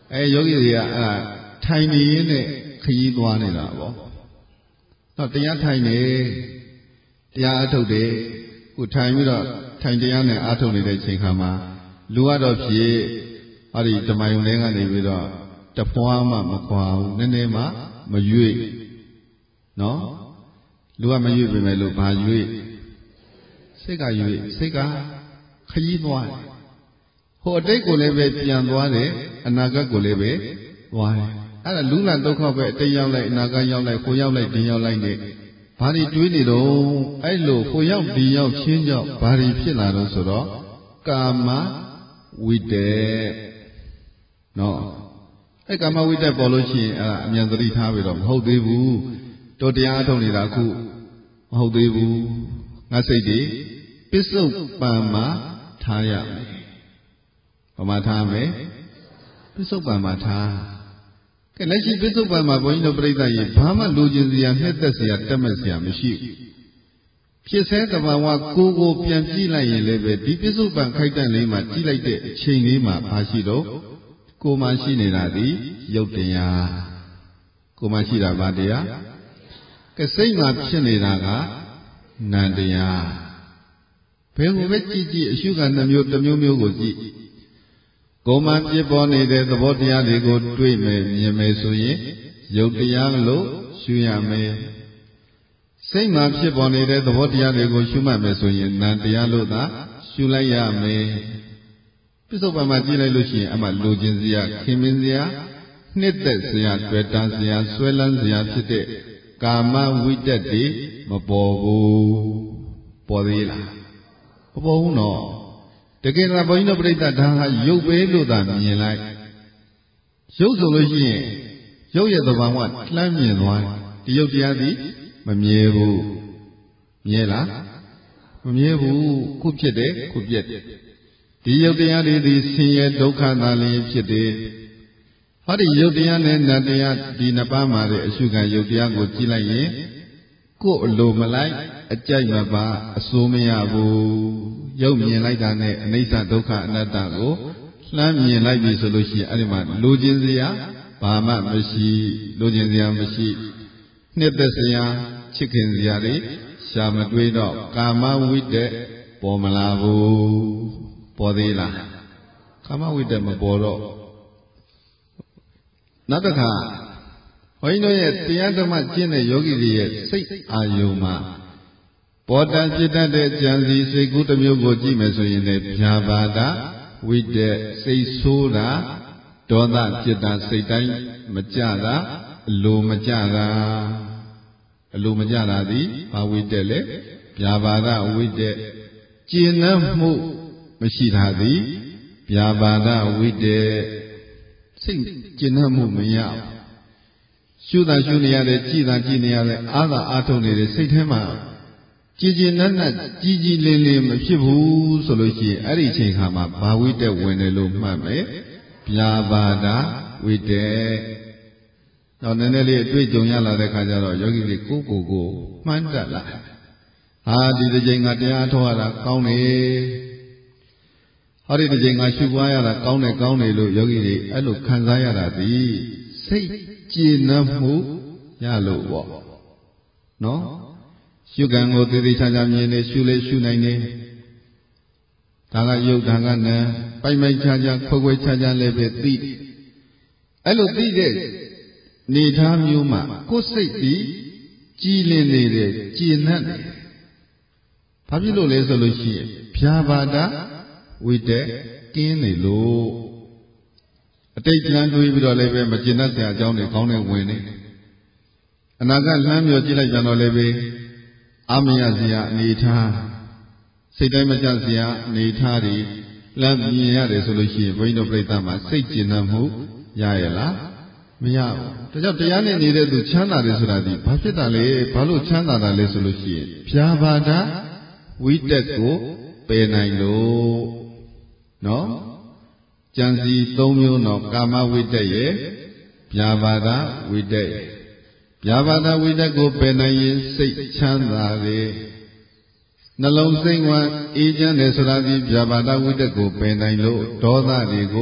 အဲယောဂီတွေကအဲ့ထိုင်နေရင်းနဲ့ခရီးသွားနေတာပေါ့တော့တရားထိုင်နေတရားအထုတ်တယ်ခုထိုင်ပြီးတော့ထိုင်တရားနဲ့အထုတ်နေတဲ့ချိန်ခါမှာလူကတော့ဖြစ်ဟောဒီဓမ္မယုံထဲကနေပြီးတော့တဖွာမှမခွာဘူးနည်းနည်းမှမရွေ့နော်လူကမရွေ့ပြင်မဲ့လို့ဘာရွေ့စိတ်ကရွေ့စိတ်ကခရီးသွားတယ်ဟိုအတိတ်ကိုလည်းပဲပြန်သွားတယ်အနာဂတ်ကိုလည်းပဲသွားတယ်အဲ့ဒါလူလဒုက္ခပဲအတိတ်ရောက်လိုက်အနာဂတ်ရောက်လိုက်ကိုရောက်လိုက်ဒီရောက်လိုက်နဲ့ဘာတွေတွေးနေတော့အဲ့လိုကိုရောက်ဒီရောက်ချင်းကြောင့်ဘာတွေဖြစ်လာတော့ဆိုတော့ကာမဝိတ္တနော်အဲ့ကာမဝိတ္တပေါ်လို့ရှိရင်အဲ့ဒါအမြန်သတိထားပြီးတော့မဟုတ်သေးဘူးတို့တရားအထုတ်နေတာအခုမဟုတ်သေးဘူးငါစိတ်တွေပစ္စုပန်မှာထားရမယ်ဘာမှထားမယ်ပစ္စုပန်မှာထားကဲလက်ရှိပစ္စုပန်မှာဘုန်းကြီးတို့ပြိဿရေဘာမှလိုချင်စရာနှစ်သက်စရာတက်မဲ့စရာမရှိဘူးဖြစ်ဆဲတဘာဝကိုကိုပြန်ကြည့်လိုက်ရင်လည်းပဲဒီပစ္စုပန်ခိုက်တန့်လေးမှာကြည့်လိုက်တဲ့အချိန်လေးမှာဘာရှိတော့ကိုမှရှိနေတာဒီရုပ်တရားကိုမှရှိတာဘာတရားကဲစိတ်မှာဖြစ်နေတာကနံတရားဘယ်ကိုပဲကြည့်ကြည့်အရှုခံနှမျိုးတစ်မျိုးမျိုးကိုကြည့်ကိုမှဖြစ်ပေါ်နေတဲ့သဘောတရားတွေကိုတွေ့မယ်မြင်မယ်ဆိုရင်ရုပ်တရားလို့ရှုရမယ်စိတ်မှာဖြစ်ပေါ်နေတဲ့သဘောတရားတွေကိုရှုမှတ်မယ်ဆိုရင်နံတရားလို့သာရှုလိုက်ရမယ်ပစ္စုပန်မှာကြည့်လိုက်လို့ရှိရင်အမှလိုချင်စရာခင်မင်းစရာနှစ်သက်စရာတွေ့တာစရာဆွဲလန်းစရာဖြစ်တဲ့ကာမဝိတ္တတွေမပေါ်ဘူးပေါ်သေးလားမပေါ်ဘူးနော်တကယ်ကဘုန်းကြီးတို့ပြိဿဒါဟာရုပ်ပဲလို့သာမြင်လိုက်ရုပ်ဆိုလို့ရှိရင်ရုပ်ရဲ့သဘာဝလှမ်းမြင်သွားဒီရုပ်တရားသည်မမြဲဘူးမြဲလားမမြဲဘူးခုဖြစ်တယ်ခုပြက်တယ်ဒီရုပ်တရားတွေသည်ဆင်းရဲဒုက္ခသာလျှင်ဖြစ်တယ်ဟောဒီရုပ်တရားနဲ့နတ်တရားဒီနှစ်ပါးမှာတဲ့အရှုခံရုပ်တရားကိုကြည့်လိုက်ရင်ကိုယ်အလိုမလိုက်အကြိုက်မပါအစိုးမရဘူးရုပ်မြင်လိုက်တာနဲ့အနိစ္စဒုက္ခအနတ္တကိုလှမ်းမြင်လိုက်ပြီဆိုလို့ရှိရင်အဲ့ဒီမှာလိုချင်စရာဘာမှမရှိလိုချင်စရာမရှိနှစ်သက်စရာချစ်ခင်စရာတွေရှာမတွေးတော့ကာမဝိတ္တပေါ်မလာဘူးပေါ်သေးလားကာမဝိတ္တမပေါ်တော့နောက်တစ်ခါဘုန်းကြီးတို့ရဲ့တရားဓမ္မကျင့်တဲ့ယောဂီတွေရဲ့စိတ်အာယုံမှာပေါ်တန်ဖြစ်တတ်တဲ့ဉာဏ်စီစိတ်ကူးတစ်မျိုးကိုကြည့်မယ်ဆိုရင်လည်းဗျာပါဒဝိတ္တစိတ်ဆိုးတာဒေါသจิตတာစိတ်တိုင်းမကြတာအလိုမကြတာအလိုမကြတာသည်ဘာဝိတ္တလဲဗျာပါဒဝိတ္တကျင့်နှံ့မှုမရှိတာသည်ဗျာပါဒဝိတ္တစိတ်ကျင့်နှံ့မှုမရရှုတာရှုနေရတယ်ကြည်တာကြည်နေရတယ်အားသာအားထုတ်နေတဲ့စိတ်ထဲမှာကြည်ကြည်နက်နက်ကြည်ကြည်လင်းလင်းမဖြစ်ဘူးဆိုလို့ရှိရင်အဲ့ဒီအချိန်ခါမှာဘာဝိတ္တဝင်တယ်လို့မှတ်မယ်ဗျာပါဒဝိတ္တတော့နည်းနည်းလေးအတွေ့အကြုံရလာတဲ့ခါကျတော့ယောဂီတွေကိုကိုကိုမှန်းတတ်လာဟာဒီတစ်ချိန်ကတရားထုတ်ရတာကောင်းတယ်ဟောဒီတစ်ချိန်ကရှုပွားရတာကောင်းတယ်ကောင်းတယ်လို့ယောဂီတွေအဲ့လိုခံစားရတာဒီစိတ်ကြည်နပ်မှုရလို့ပေါ့နော်ရှုခံကိုသေသေးချာချာမြင်နေရှုလေရှုနိုင်နေဒါကယုတ်ဒါကနံပိုင်ပိုင်ချာချာခွဲခွဲခြားခြားလည်းပဲသိအဲ့လိုသိတဲ့နေသားမျိုးမှာကိုယ်စိတ်ဒီကြည်လင်နေတယ်ကြည်နပ်နေဘာဖြစ်လို့လဲဆိုလို့ရှိရင်ဗျာပါဒဝိတ္တကင်းနေလို့အတိတ်ကံတွေးပြီးတော့လည်းပဲမကျင်တတ်စရာအကြောင်းတွေကောင်းတဲ့ဝင်နေအနာဂတ်လှမ်းမြော်ကြည့်လိုက်ကြတော့လည်းပဲအာမရစရာအနေထားစိတ်တိုင်းမကြစရာအနေထားတွေလမ်းမြင်ရတယ်ဆိုလို့ရှိရင်ဘုန်းကြီးတို့ပြိဿမှာစိတ်ကျဉ်နှံ့မှုရရလားမရဘူးဒါကြောင့်တရားနဲ့နေတဲ့သူချမ်းသာတယ်ဆိုတာဒီဘာဖြစ်တာလဲဘာလို့ချမ်းသာတာလဲဆိုလို့ရှိရင်ဗျာပါဒဝိတ္တကိုပယ်နိုင်လို့နော်ကြံစီသုံးမျိုးတော့ကာမဝိတ္တရဲ့ဗျာပါဒဝိတ္တရဲ့ဗျာပါဒဝိတ္တကိုပယ်နိုင်ရင်စိတ်ချမ်းသာတယ်နှလုံးစိတ်ဝမ်းအေးချမ်းတယ်ဆိုတာဒီဗျာပါဒဝိတ္တကိုပယ်နိုင်လို့ဒေါသတွေကို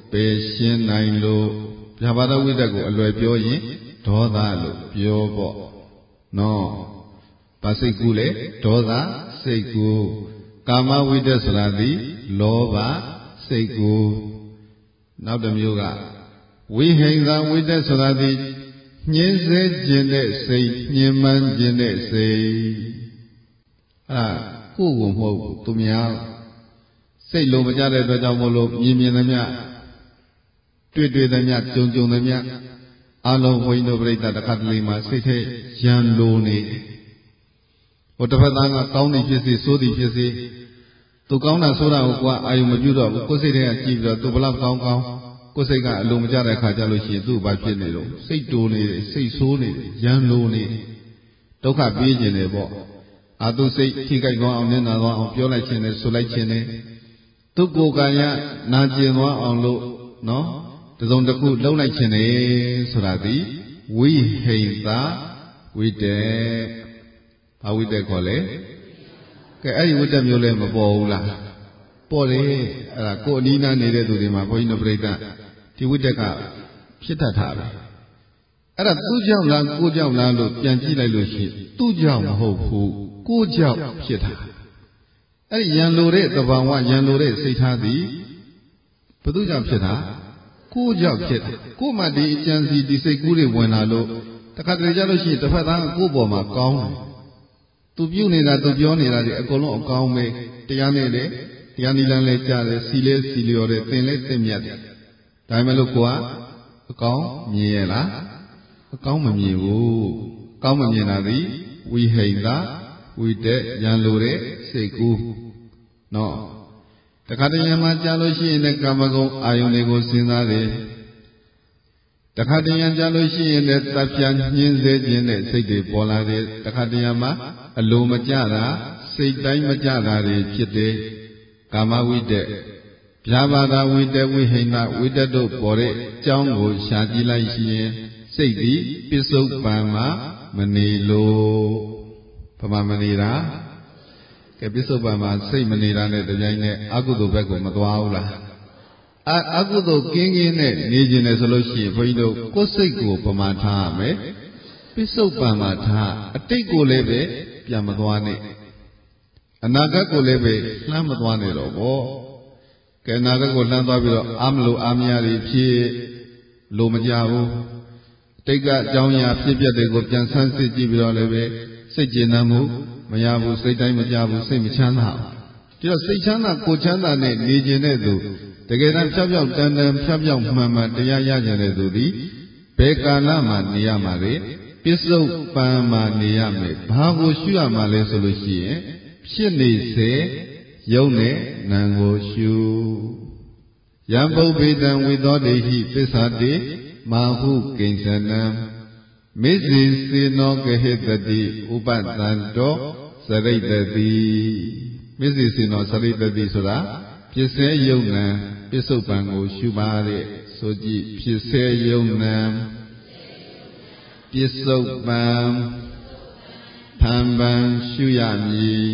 ပေရှင်းနိုင်လို့ဗျာပါဒဝိတ္တကိုအလွယ်ပြောရင်ဒေါသလို့ပြောပေါ့နော်ဗာစိတ်ကူးလေဒေါသစိတ်ကူးကာမဝိတ္တဆိုတာသည်လောဘစိတ်ကူးနောက်တစ်မျိုးကဝိဟိံသာဝိတ္တဆိုတာသည်ညှင်းဆဲခြင်းတဲ့စိတ်ညှဉ်းပန်းခြင်းတဲ့စိတ်အဲ့ဒါကိုယ်ကိုမဟုတ်ဘူးသူများစိတ်လုံးမကြတဲ့အတွက်ကြောင့်မို့လို့မြင်မြင်သမျှတွေ့တွေ့သမျှကြုံကြုံသမျှအလုံးဘုန်းကြီးတို့ပြိဿတခါတလေမှာစိတ်ထဲရန်လိုနေဟိုတစ်ဖက်သားကကောင်းသည်ဖြစ်စေဆိုးသည်ဖြစ်စေသူကောင်းတာဆိုးတာကိုကွာအာယုံမပြုတော့ဘူးကိုယ်စိတ်ထဲကကြည့်ပြီးတော့သူဘလောက်ကောင်းကောင်းကိုယ်စိတ်ကအလုံးမကြတဲ့ခါကြလို့ရှိရင်သူ့ဘာဖြစ်နေလို့စိတ်တိုးနေတယ်စိတ်ဆိုးနေတယ်ရန်လိုနေဒုက္ခပေးခြင်းတယ်ပေါ့အာသူစိတ်ထိခိုက်သွားအောင်နစ်နာသွားအောင်ပြောလိုက်ခြင်းနဲ့ဆိုလိုက်ခြင်းနဲ့သူကိုယ်ကာယနာကျင်သွားအောင်လို့နော်တစုံတစ်ခုလှုပ်လိုက်ခြင်းနဲ့ဆိုတာဒီဝိဟိံသာဝိတ္တဘာဝိတ္တခေါ်လဲကဲအဲ့ဒီဝိတ္တမျိုးလည်းမပေါ်ဘူးလားပေါ်တယ်အဲ့ဒါကိုယ်အနီးနားနေတဲ့သူတွေမှာဘုန်းကြီးတို့ပြိဿဒီဝိတ္တကဖြစ်တတ်တာပဲအဲ့ဒါသူ့ကြောင့်လားကိုယ်ကြောင့်လားလို့ပြန်ကြည့်လိုက်လို့ရှိရင်သူ့ကြောင့်မဟုတ်ဘူးကိုယ်ကြောင့်ဖြစ်တာအဲ့ဒီရန်လိုတဲ့သဘာဝရန်လိုတဲ့စိတ်ထားသည်ဘယ်သူကြောင့်ဖြစ်တာကိုယ်ကြောင့်ဖြစ်တယ်ကိုယ်မှဒီအကျဉ်းစီဒီစိတ်ကူးတွေဝင်လာလို့တခါတလေကြလို့ရှိရင်တစ်ဖက်သားကကိုယ်ပေါ်မှာကောင်းတယ်သူပြုတ်နေတာသူပြောနေတာဒီအကုန်လုံးအကောင်းပဲတရားနဲ့လေတရားနိလန်းလဲကြားတယ်စီလဲစီလျော်တယ်သင်လဲသင်မြတ်တယ်ဒါမှမဟုတ်ကိုကအကောင်းမြင်ရလားအကောင်းမမြင်ဘူးကောင်းမမြင်တာသည်ဝိဟိံသာဝိတ္တရန်လိုတဲ့စိတ်ကူးနော်တခါတရံမှာကြားလို့ရှိရင်လည်းကာမဂုဏ်အာယုန်တွေကိုစဉ်းစားတယ်တခါတရံကြားလို့ရှိရင်လည်းတပ်ပြညှင်းဆဲခြင်းနဲ့စိတ်တွေပေါ်လာတယ်တခါတရံမှာအလိုမကျတာစိတ်တိုင်းမကျတာတွေဖြစ်တယ်ကာမဝိတ္တဗျာပါဒဝိတ္တဝိဟိံသာဝိတ္တတို့ပေါ်တဲ့အကြောင်းကိုရှာကြည့်လိုက်ရှိရင်စိတ်သည်ပစ္စုပန်မှာမနေလို့ဘာမှမနေတာကဲပစ္စုပန်မှာစိတ်မနေတာနဲ့တပြိုင်နက်အကုသိုလ်ဘက်ကိုမသွားဘူးလားအအကုသိုလ်ကင်းကင်းနဲ့နေခြင်းနဲ့ဆိုလို့ရှိရင်ဘုန်းကြီးတို့ကိုယ်စိတ်ကိုပမာထားရမယ်ပစ္စုပန်မှာထားအတိတ်ကိုလည်းပဲပြန်မသွားနဲ့အနာဂတ်ကိုလည်းပဲလှမ်းမသွားနဲ့တော့ဗောကဲအနာဂတ်ကိုလှမ်းသွားပြီးတော့အာမလို့အာမရတွေဖြစ်လို့မကြဘူးတိတ်ကအကြောင်းအရာဖြစ်ပျက်တွေကိုပြန်ဆန်းစစ်ကြည့်ပြီးတော့လည်းပဲစိတ်ကျေနပ်မှုမရဘူးစိတ်တိုင်းမကြဘူးစိတ်မချမ်းသာဘူးဒီတော့စိတ်ချမ်းသာကိုယ်ချမ်းသာနဲ့နေခြင်းတဲ့သူတကယ်တမ်းဖြောက်ဖြောက်တန်တန်ဖြောက်ဖြောက်မှန်မှန်တရားရကြတဲ့သူသည်ဘယ်ကာလမှာနေရမှာလဲပစ္စုပန်မှာနေရမယ်ဘာကိုရှုရမှာလဲဆိုလို့ရှိရင်ဖြစ်နေစေယုံနဲ့နံကိုရှုယံပုဗ္ဗေတံဝိသောတေဟိပစ္ဆာတိမာဟုကိဉ္စနံမိစ္ဆေစေနောကဟိတတိဥပတံတောစရိတ္တတိမိစ္ဆေစေနောစရိတ္တတိဆိုတာဖြစ်စေယုံနံပစ္စုပန်ကိုရှုပါတဲ့ဆိုကြည့်ဖြစ်စေယုံနံပစ္စုပန်ဖန်ပန်ရှုရမည်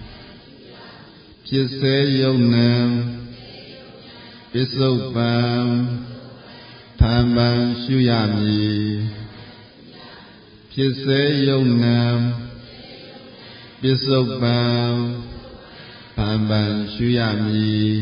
ဖြစ်စေယုံနံပစ္စုပန်ဖန်ပန်ရှုရမည်ဖြစ်စေယုံနံပစ္စုပန်ဖန်ပန်ရှုရမည်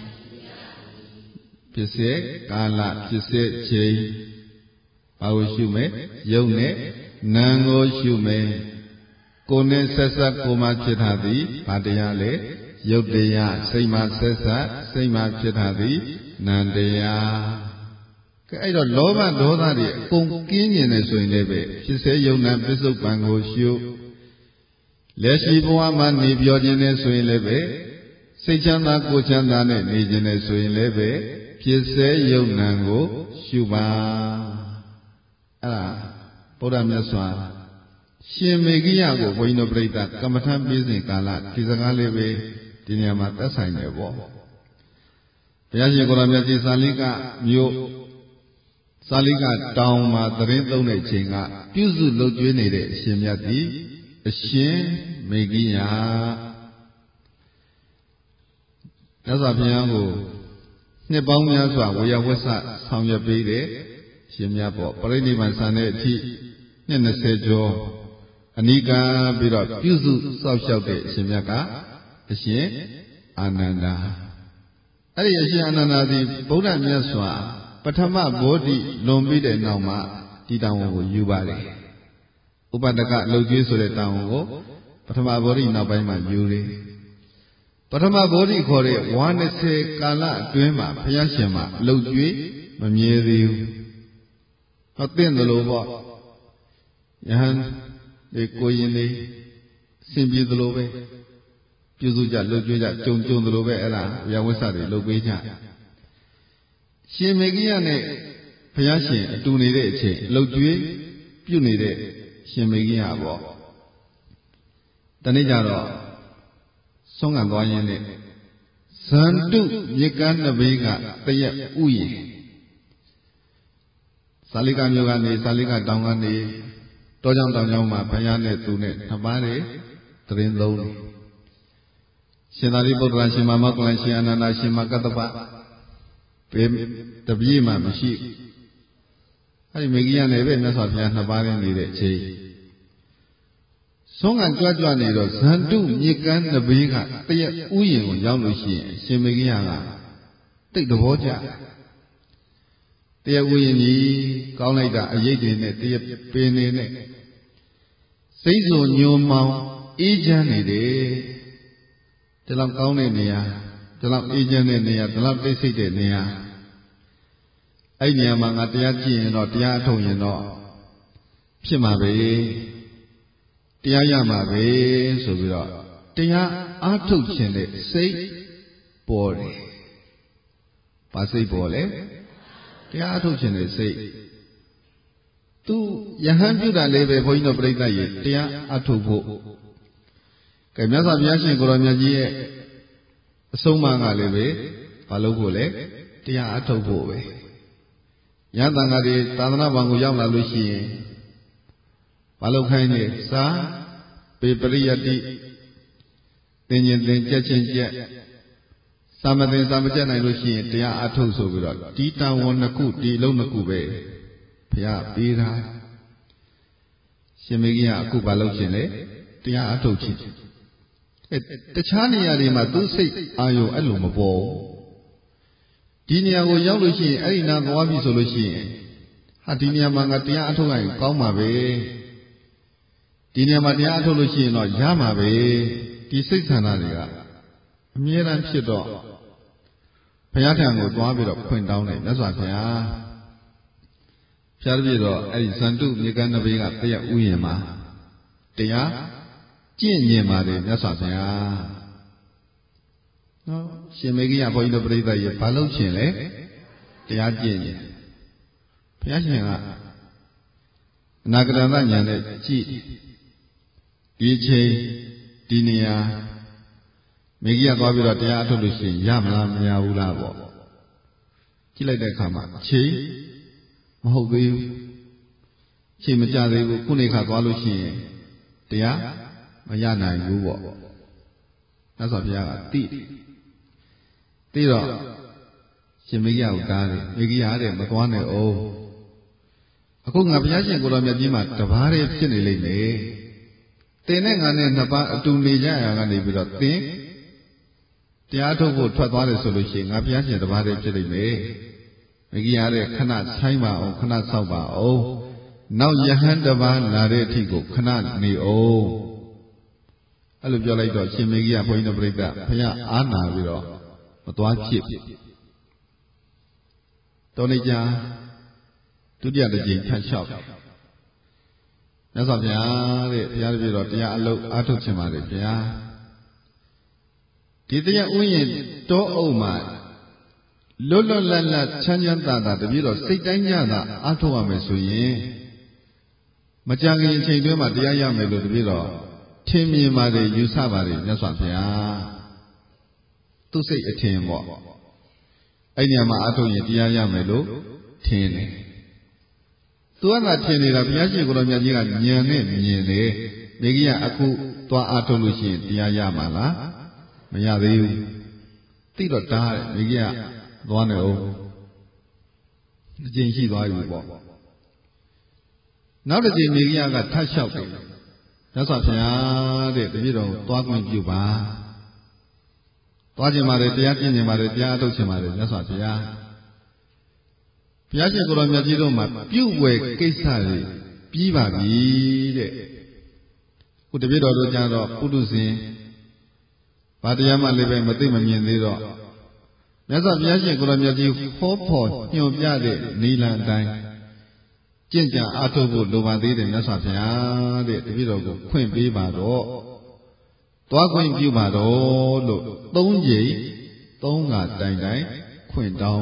ဖြစ်စေကာလဖြစ်စေချိန်ဘာကိုရှုမယ်ယုံနဲ့နံကိုရှုမယ်ကိုယ်နဲ့ဆက်ဆက်ကိုမှဖြစ်တာသည်ဘာတရားလဲယုတ်တရားစိတ်မှဆက်ဆက်စိတ်မှဖြစ်တာသည်နံတရားကဲအဲ့တော့လောဘဒေါသတွေအကုန်ကင်းကျင်နေဆိုရင်လည်းပဲဖြစ်စေယုံနံပစ္စုပန်ကိုရှုလက်ရှိဘဝမှာနေပြောခြင်းနဲ့ဆိုရင်လည်းပဲစိတ်ချမ်းသာကိုယ်ချမ်းသာနဲ့နေခြင်းနဲ့ဆိုရင်လည်းပဲဖြစ်စေယုံနံကိုရှုပါအဲ့ဒါဗုဒ္ဓမြတ်စွာရှင်မေဂိယကိုဘုန်းကြီးတို့ပြိဿကမ္မထမ်းပေးစဉ်ကာလဒီစကားလေးပဲဒီနေရာမှာသက်ဆိုင်တယ်ပေါ့ဘုရားရှင်ကိုရမြတ်ကြီးဇာလိကမြို့ဇာလိကတောင်မှာသတင်းသုံးတဲ့ချိန်ကပြုစုလုပ်ကျွေးနေတဲ့အရှင်မြတ်သည်အရှင်မေဂိယမြတ်စွာဘုရားကိုနှစ်ပေါင်းများစွာဝေယဝဆဆောင်ရွက်ပေးတဲ့ရှင်မြတ်ပေါ့ပရိနိဗ္ဗာန်ဆံတဲ့အထိနှစ်၂၀ကျော်အနိကပြီးတော့ပြုစုစောင့်ရှောက်တဲ့အရှင်မြတ်ကအရှင်အာနန္ဒာအဲ့ဒီအရှင်အာနန္ဒာသည်ဗုဒ္ဓမြတ်စွာပထမဘောဓိလွန်ပြီးတဲ့နောက်မှာဒီတောင်ကိုယူပါတယ်ဥပဒကအလုပ်ကြီးဆိုတဲ့တောင်ကိုပထမဘောဓိနောက်ပိုင်းမှာယူတယ်ပထမဘောဓိခေါ်တဲ့ဝါ၂၀ကာလအတွင်းမှာဘုရားရှင်မှာအလုပ်ကြီးမမြဲသေးဘူးဟောသိတယ်လို့ပေါ့ယဟန်ဒီကိုရင်လေးစင်ပြေသလိုပဲပြုစုကြလှုပ်ကြွေးကြကြုံကြုံသလိုပဲအဲ့ဒါဝိဝဆတွေလုပ်ပေးကြရှင်မေဂိယနဲ့ဘုရားရှင်အတူနေတဲ့အချိန်လှုပ်ကြွေးပြုနေတဲ့ရှင်မေဂိယပေါ့တနေ့ကျတော့ဆုံးခံသွားရင်းနဲ့ဇန္တုမြစ်ကမ်းတစ်ဘေးကတရက်ဥယျာဉ်သာလိကမြို့ကနေသာလိကတောင်ကနေတောကြောင်တောင်ကြောင်မှာဘုရားနဲ့သူနဲ့နှစ်ပါးတွေတရင်သုံးတယ်ရှင်သာရိပုတ္တရာရှင်မမောကလန်ရှင်အာနန္ဒာရှင်မကတ္တပဘေးတပြည့်မှမရှိအဲ့ဒီမေဂိယနဲ့ပဲမြတ်စွာဘုရားနှစ်ပါးရင်းနေတဲ့အချိန်ဆုံးကကြွကြွနေတော့ဇန္တုမြေကမ်းတစ်ဘေးကတရက်ဥယျာဉ်ကိုရောက်လို့ရှိရင်ရှင်မေဂိယကတိတ်သဘောကျတရက်ဥယျာဉ်ကြီးကောင်းလိုက်တာအရေးတွေနဲ့တရက်ပင်နေနဲ့စိတ်ဆိုညိုမောင်အေးချမ်းနေတယ်ဒီလောက်ကောင်းတဲ့နေရာဒီလောက်အေးချမ်းတဲ့နေရာဒီလောက်တိတ်ဆိတ်တဲ့နေရာအဲ့နေရာမှာငါတရားကြည့်ရင်တော့တရားအထုတ်ရင်တော့ဖြစ်မှာပဲတရားရမှာပဲဆိုပြီးတော့တရားအားထုတ်ခြင်းတဲ့စိတ်ပေါ်တယ်။ဘာစိတ်ပေါ်လဲတရားအားထုတ်ခြင်းတဲ့စိတ်သူယဟန်ပြုတာလေးပဲဘုန်းကြီးတို့ပြိဿရေတရားအားထုတ်ဖို့ကဲမြတ်စွာဘုရားရှင်ကိုရောမြတ်ကြီးရဲ့အဆုံးအမကလည်းပဲဘာလို့ဖို့လဲတရားအားထုတ်ဖို့ပဲရဟန်းတန်ဃာတွေသာသနာ့ဘောင်ကိုရောက်လာလို့ရှိရင်ဘာလို့ခိုင်းနေစာပေပရိယတိသင်ခြင်းသင်ကြက်ချင်းကြက်စာမသင်စာမကြက်နိုင်လို့ရှိရင်တရားအထုတ်ဆိုပြီးတော့ဒီတန်ဝန်နှစ်ခုဒီလုံးနှစ်ခုပဲဘုရားပေးတာရှင်မေဂိယအခုဘာလုပ်ခြင်းလဲတရားအထုတ်ခြင်းအဲတခြားနေရာတွေမှာသူစိတ်အာယုံအဲ့လိုမပေါ်ဒီနေရာကိုရောက်လို့ရှိရင်အဲ့ဒီနာသွားပြီဆိုလို့ရှိရင်ဟာဒီနေရာမှာငါတရားအထုတ်လိုက်ကောင်းပါပဲဒီနေရာမှာတရားအထုတ်လို့ရှိရင်တော့ရမှာပဲဒီစိတ်ဆန္ဒတွေကအမြဲတမ်းဖြစ်တော့ဘုရားထံကိုသွားပြီးတော့ဖွင့်တောင်းတယ်မြတ်စွာဘုရားဖျားပြည့်တော့အဲ့ဒီဇန္တုမြေကမ်းတစ်ဘေးကတရက်ဥယျာဉ်မှာတရားကျင့်ညင်ပါတယ်မြတ်စွာဘုရားနော်ရှင်မေဂိယဘုန်းကြီးတို့ပြိဿရေဘာလို့ရှင်လဲတရားကျင့်ညင်ဘုရားရှင်ကအနာဂတဉာဏ်နဲ့ကြည့်ဒီချိန်ဒီနေရာမေဂိယသွားပြီးတော့တရားအထုတ်လို့ရှိရင်ရမလားမရဘူးလားပေါ့ကြည့်လိုက်တဲ့အခါမှာချိန်မဟုတ်သေးဘူးချိန်မကြသေးဘူးခုနေခါသွားလို့ရှိရင်တရားမရနိုင်ဘူးပေါ့မြတ်စွာဘုရားကတိတိတော့ရှင်မေဂိယကိုတားတယ်မေဂိယတဲ့မသွားနဲ့အောင်အခုငါဘုရားရှင်ကိုယ်တော်မြတ်ကြီးမှာတပါးတည်းဖြစ်နေလိမ့်မယ်တင်နဲ့ငါနဲ့နှစ်ပါးအတူနေကြရကနေပြီးတော့သင်တရားထုတ်ဖို့ထွက်သွားတယ်ဆိုလို့ရှိရင်ငါဘုရားရှင်တပါးတည်းဖြစ်လိမ့်မယ်မကြီးရတဲ့ခဏဆိုင်ပါအောင်ခဏဆောက်ပါအောင်နောက်ယဟန်တပါးလာတဲ့အထိကိုခဏနေအောင်အဲ့လိုပြောလိုက်တော့ရှင်မေကြီးကဘုန်းကြီးတို့ပြိဿဘုရားအားနာပြီးတော့မသွားဖြစ်တော်နေကြဒုတိယတစ်ကြိမ်ထပ်လျှောက်မြတ်စွာဘုရားတဲ့ဘုရားတပည့်တော်တရားအလုပ်အားထုတ်ခြင်းပါတယ်ဗျာဒီတရားဥယျာဉ်တောအုပ်မှာလွတ်လွတ်လပ်လပ်ချမ်းချမ်းသာသာတပည့်တော်စိတ်တိုင်းကြတာအားထုတ်ရမယ်ဆိုရင်မကြခင်အချိန်တွင်းမှာတရားရမယ်လို့တပည့်တော်ထင်မြင်ပါတယ်ယူဆပါတယ်မြတ်စွာဘုရားသူစိတ်အထင်ပေါ့အဲ့ဒီမှာအားထုတ်ရင်တရားရမယ်လို့ထင်တယ်သူကသာထင်နေတာဘုရားရှင်ကိုယ်တော်မြတ်ကြီးကဉာဏ်နဲ့မြင်တယ်မေဂိယအခုသွားအားထုတ်လို့ရှိရင်တရားရမှာလားမရသေးဘူးသိတော့တားတယ်မေဂိယသွားနေအောင်အကျင့်ရှိသွားပြီပေါ့နောက်တစ်ချိန်မိဂယကထပ်လျှောက်တယ်မြတ်စွာဘုရားတဲ့တပည့်တော်သွားခွင့်ပြုပါသွားခြင်းပါတယ်တရားကျင့်ခြင်းပါတယ်တရားအထုတ်ခြင်းပါတယ်မြတ်စွာဘုရားဘုရားရှင်ကိုယ်တော်မြတ်ကြီးတို့မှာပြုဝယ်ကိစ္စတွေပြီးပါပြီတဲ့ခုတပည့်တော်တို့ကြတော့ပုထုဇဉ်ဘာတရားမှလည်းပဲမသိမမြင်သေးတော့မြတ်စွာဘုရားရှင်ကိုယ်တော်မြတ်ကြီးဟောဖို့ညွှန်ပြတဲ့နိလန်အတိုင်းကျင့်ကြံအားထုတ်ဖို့လိုပါသေးတယ်မြတ်စွာဘုရားတဲ့တပည့်တော်ကိုခွင့်ပေးပါတော့သွားခွင့်ပြုပါတော့လို့သုံးကြိမ်သုံးခါတိုင်တိုင်ခွင့်တောင်း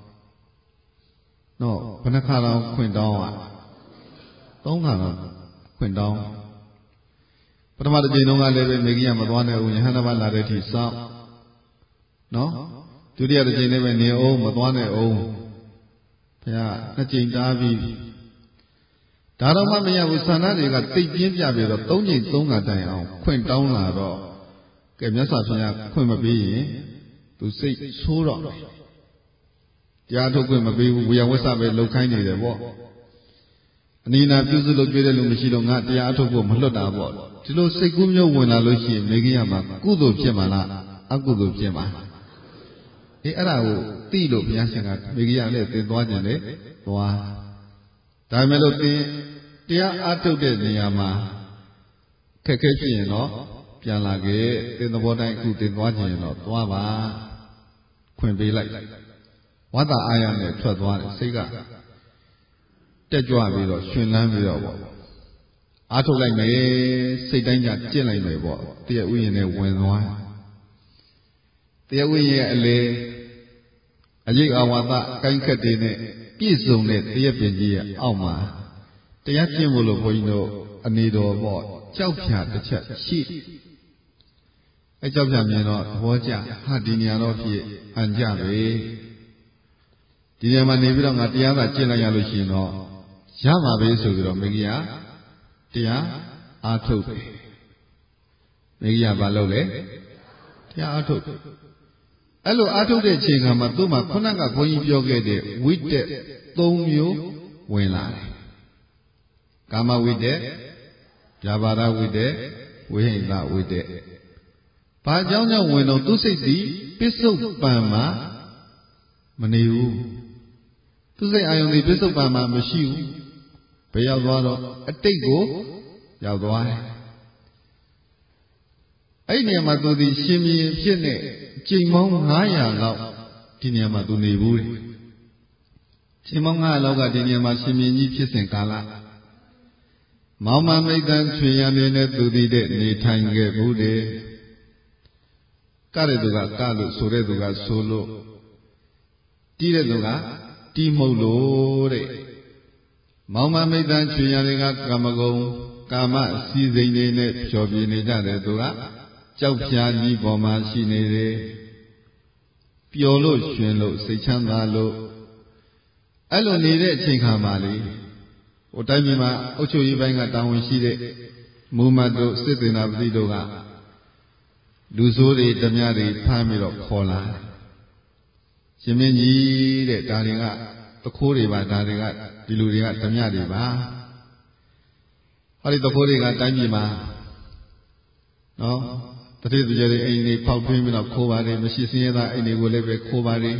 နော်ဘယ်နှခါတောင်ခွင့်တောင်းอ่ะသုံးခါတော့ခွင့်တောင်းပထမတစ်ချိန်တုန်းကလည်းပဲမိဂယမသွားနိုင်ဘူးယဟန်တပါလာတဲ့အထိစောင့်နော်ဒုတိယတစ်ချိန်လည်းပဲနေအောင်မသွားနိုင်အောင်ဘုရားနှစ်ချိန်တားပြီးဒါတော့မှမရဘူးဆန္ဒတွေကတိတ်ပြင်းပြပြီးတော့သုံးချိန်သုံးခါတိုင်အောင်ခွင့်တောင်းလာတော့ကဲမြတ်စွာဘုရားခွင့်မပေးရင်သူစိတ်ဆိုးတော့တရားထုတ်ခွင့်မပေးဘူးဝေယဝဆပဲလှုပ်ခိုင်းနေတယ်ပေါ့အနိနာပြုစုလို့ကြွေးတဲ့လူမရှိတော့ငါတရားထုတ်ဖို့မလွတ်တာပေါ့ဒီလိုစိတ်ကူးမျိုးဝင်လာလို့ရှိရင်မိဂယမှာကုသိုလ်ဖြစ်မှာလားအကုသိုလ်ဖြစ်မှာအေးအဲ့ဒါကိုသိလို့ဘုရားရှင်ကမိဂယနဲ့သင်သွားခြင်းလေသွားဒါပေမဲ့လို့သင်တရားအားထုတ်တဲ့နေရာမှာခက်ခဲဖြစ်ရင်တော့ပြန်လာခဲ့သင်သဘောတိုင်းအခုသင်သွားခြင်းရင်တော့သွားပါခွင့်ပေးလိုက်ဝါသအာရနဲ့ထွက်သွားတယ်စိတ်ကတက်ကြွပြီးတော့ရှင်လန်းပြီးတော့ပေါ့အားထုတ်လိုက်မယ်စိတ်တိုင်းကြကျင့်လိုက်မယ်ပေါ့တရားဥယျာဉ်နဲ့ဝင်သွားတရားဥယျာဉ်ရဲ့အလေအရေးအဝါသကိုင်းခက်တွေနဲ့ပြည့်စုံတဲ့တရားပင်ကြီးရဲ့အောက်မှာတရားကျင့်ဖို့လို့ဘုန်းကြီးတို့အနေတော်ပေါ့ကြောက်ဖြာတစ်ချက်ရှိအဲကြောက်ဖြာမြင်တော့သဘောကျဟာဒီနေရာတော့ဖြစ်အံကြပဲဒီနေရာမှာနေပြီးတော့ငါတရားသာကျင့်လိုက်ရလို့ရှိရင်တော့ရမှာပဲဆိုပြီးတော့မိဂယတရားအားထုတ်တယ်မိဂယဘာလုပ်လဲတရားအားထုတ်အဲ့လိုအားထုတ်တဲ့အချိန်ကမှသူ့မှာခုနကဘုန်းကြီးပြောခဲ့တဲ့ဝိတက်သုံးမျိုးဝင်လာတယ်ကာမဝိတက်ဗျာပါဒဝိတက်ဝိဟိတဝိတက်ဘာကြောင့်ကြောင့်ဝင်တော့သူစိတ်စီပစ္စုပန်မှာမနေဘူးသူစိတ်အာယုန်ဒီပစ္စုပန်မှာမရှိဘူးဘယ်ရောက်သွားတော့အတိတ်ကိုရောက်သွားတယ်အဲ့ဒီနေရာမှာသူဒီရှင်ဘီရင်ဖြစ်နေချိန်ပေါင်းငါးရာလောက်ဒီနေရာမှာသူနေဘူးတယ်ချိန်ပေါင်းငါးရာလောက်ကဒီနေရာမှာရှင်ဘီရင်ကြီးဖြစ်စဉ်ကာလမောင်မမိတ်တန်ချွေရံနေနဲ့သူဒီတဲ့နေထိုင်ခဲ့ဘူးတယ်ကတဲ့သူကကလို့ဆိုတဲ့သူကဆိုလို့တီးတဲ့သူကတီးမှုတ်လို့တဲ့မောင်မမိတ်တန်ချွေရံတွေကကာမဂုဏ်ကာမစီစိန်တွေနဲ့ဖြောပြနေကြတယ်သူကကြောက်ဖြာကြီးပေါ်မှာရှိနေတယ်ပျော်လို့ရှင်လို့စိတ်ချမ်းသာလို့အဲ့လိုနေတဲ့အချိန်ခါမှာလေဟိုတိုင်းပြည်မှာအုပ်ချုပ်ရေးပိုင်းကတာဝန်ရှိတဲ့မူမတ်တို့စစ်သေနာပတိတို့ကလူဆိုးတွေဓမြတွေဖမ်းပြီးတော့ခေါ်လာရှင်မင်းကြီးတဲ့ဒါတွေကတခိုးတွေပါဒါတွေကဒီလူတွေကဓမြတွေပါဟောဒီတခိုးတွေကတိုင်းပြည်မှာနော်တတိတကြတဲ့အိမ်တွေဖောက်ထွင်းပြီးတော့ခိုးပါတယ်မရှိစင်းရသားအိမ်တွေကိုလည်းပဲခိုးပါတယ်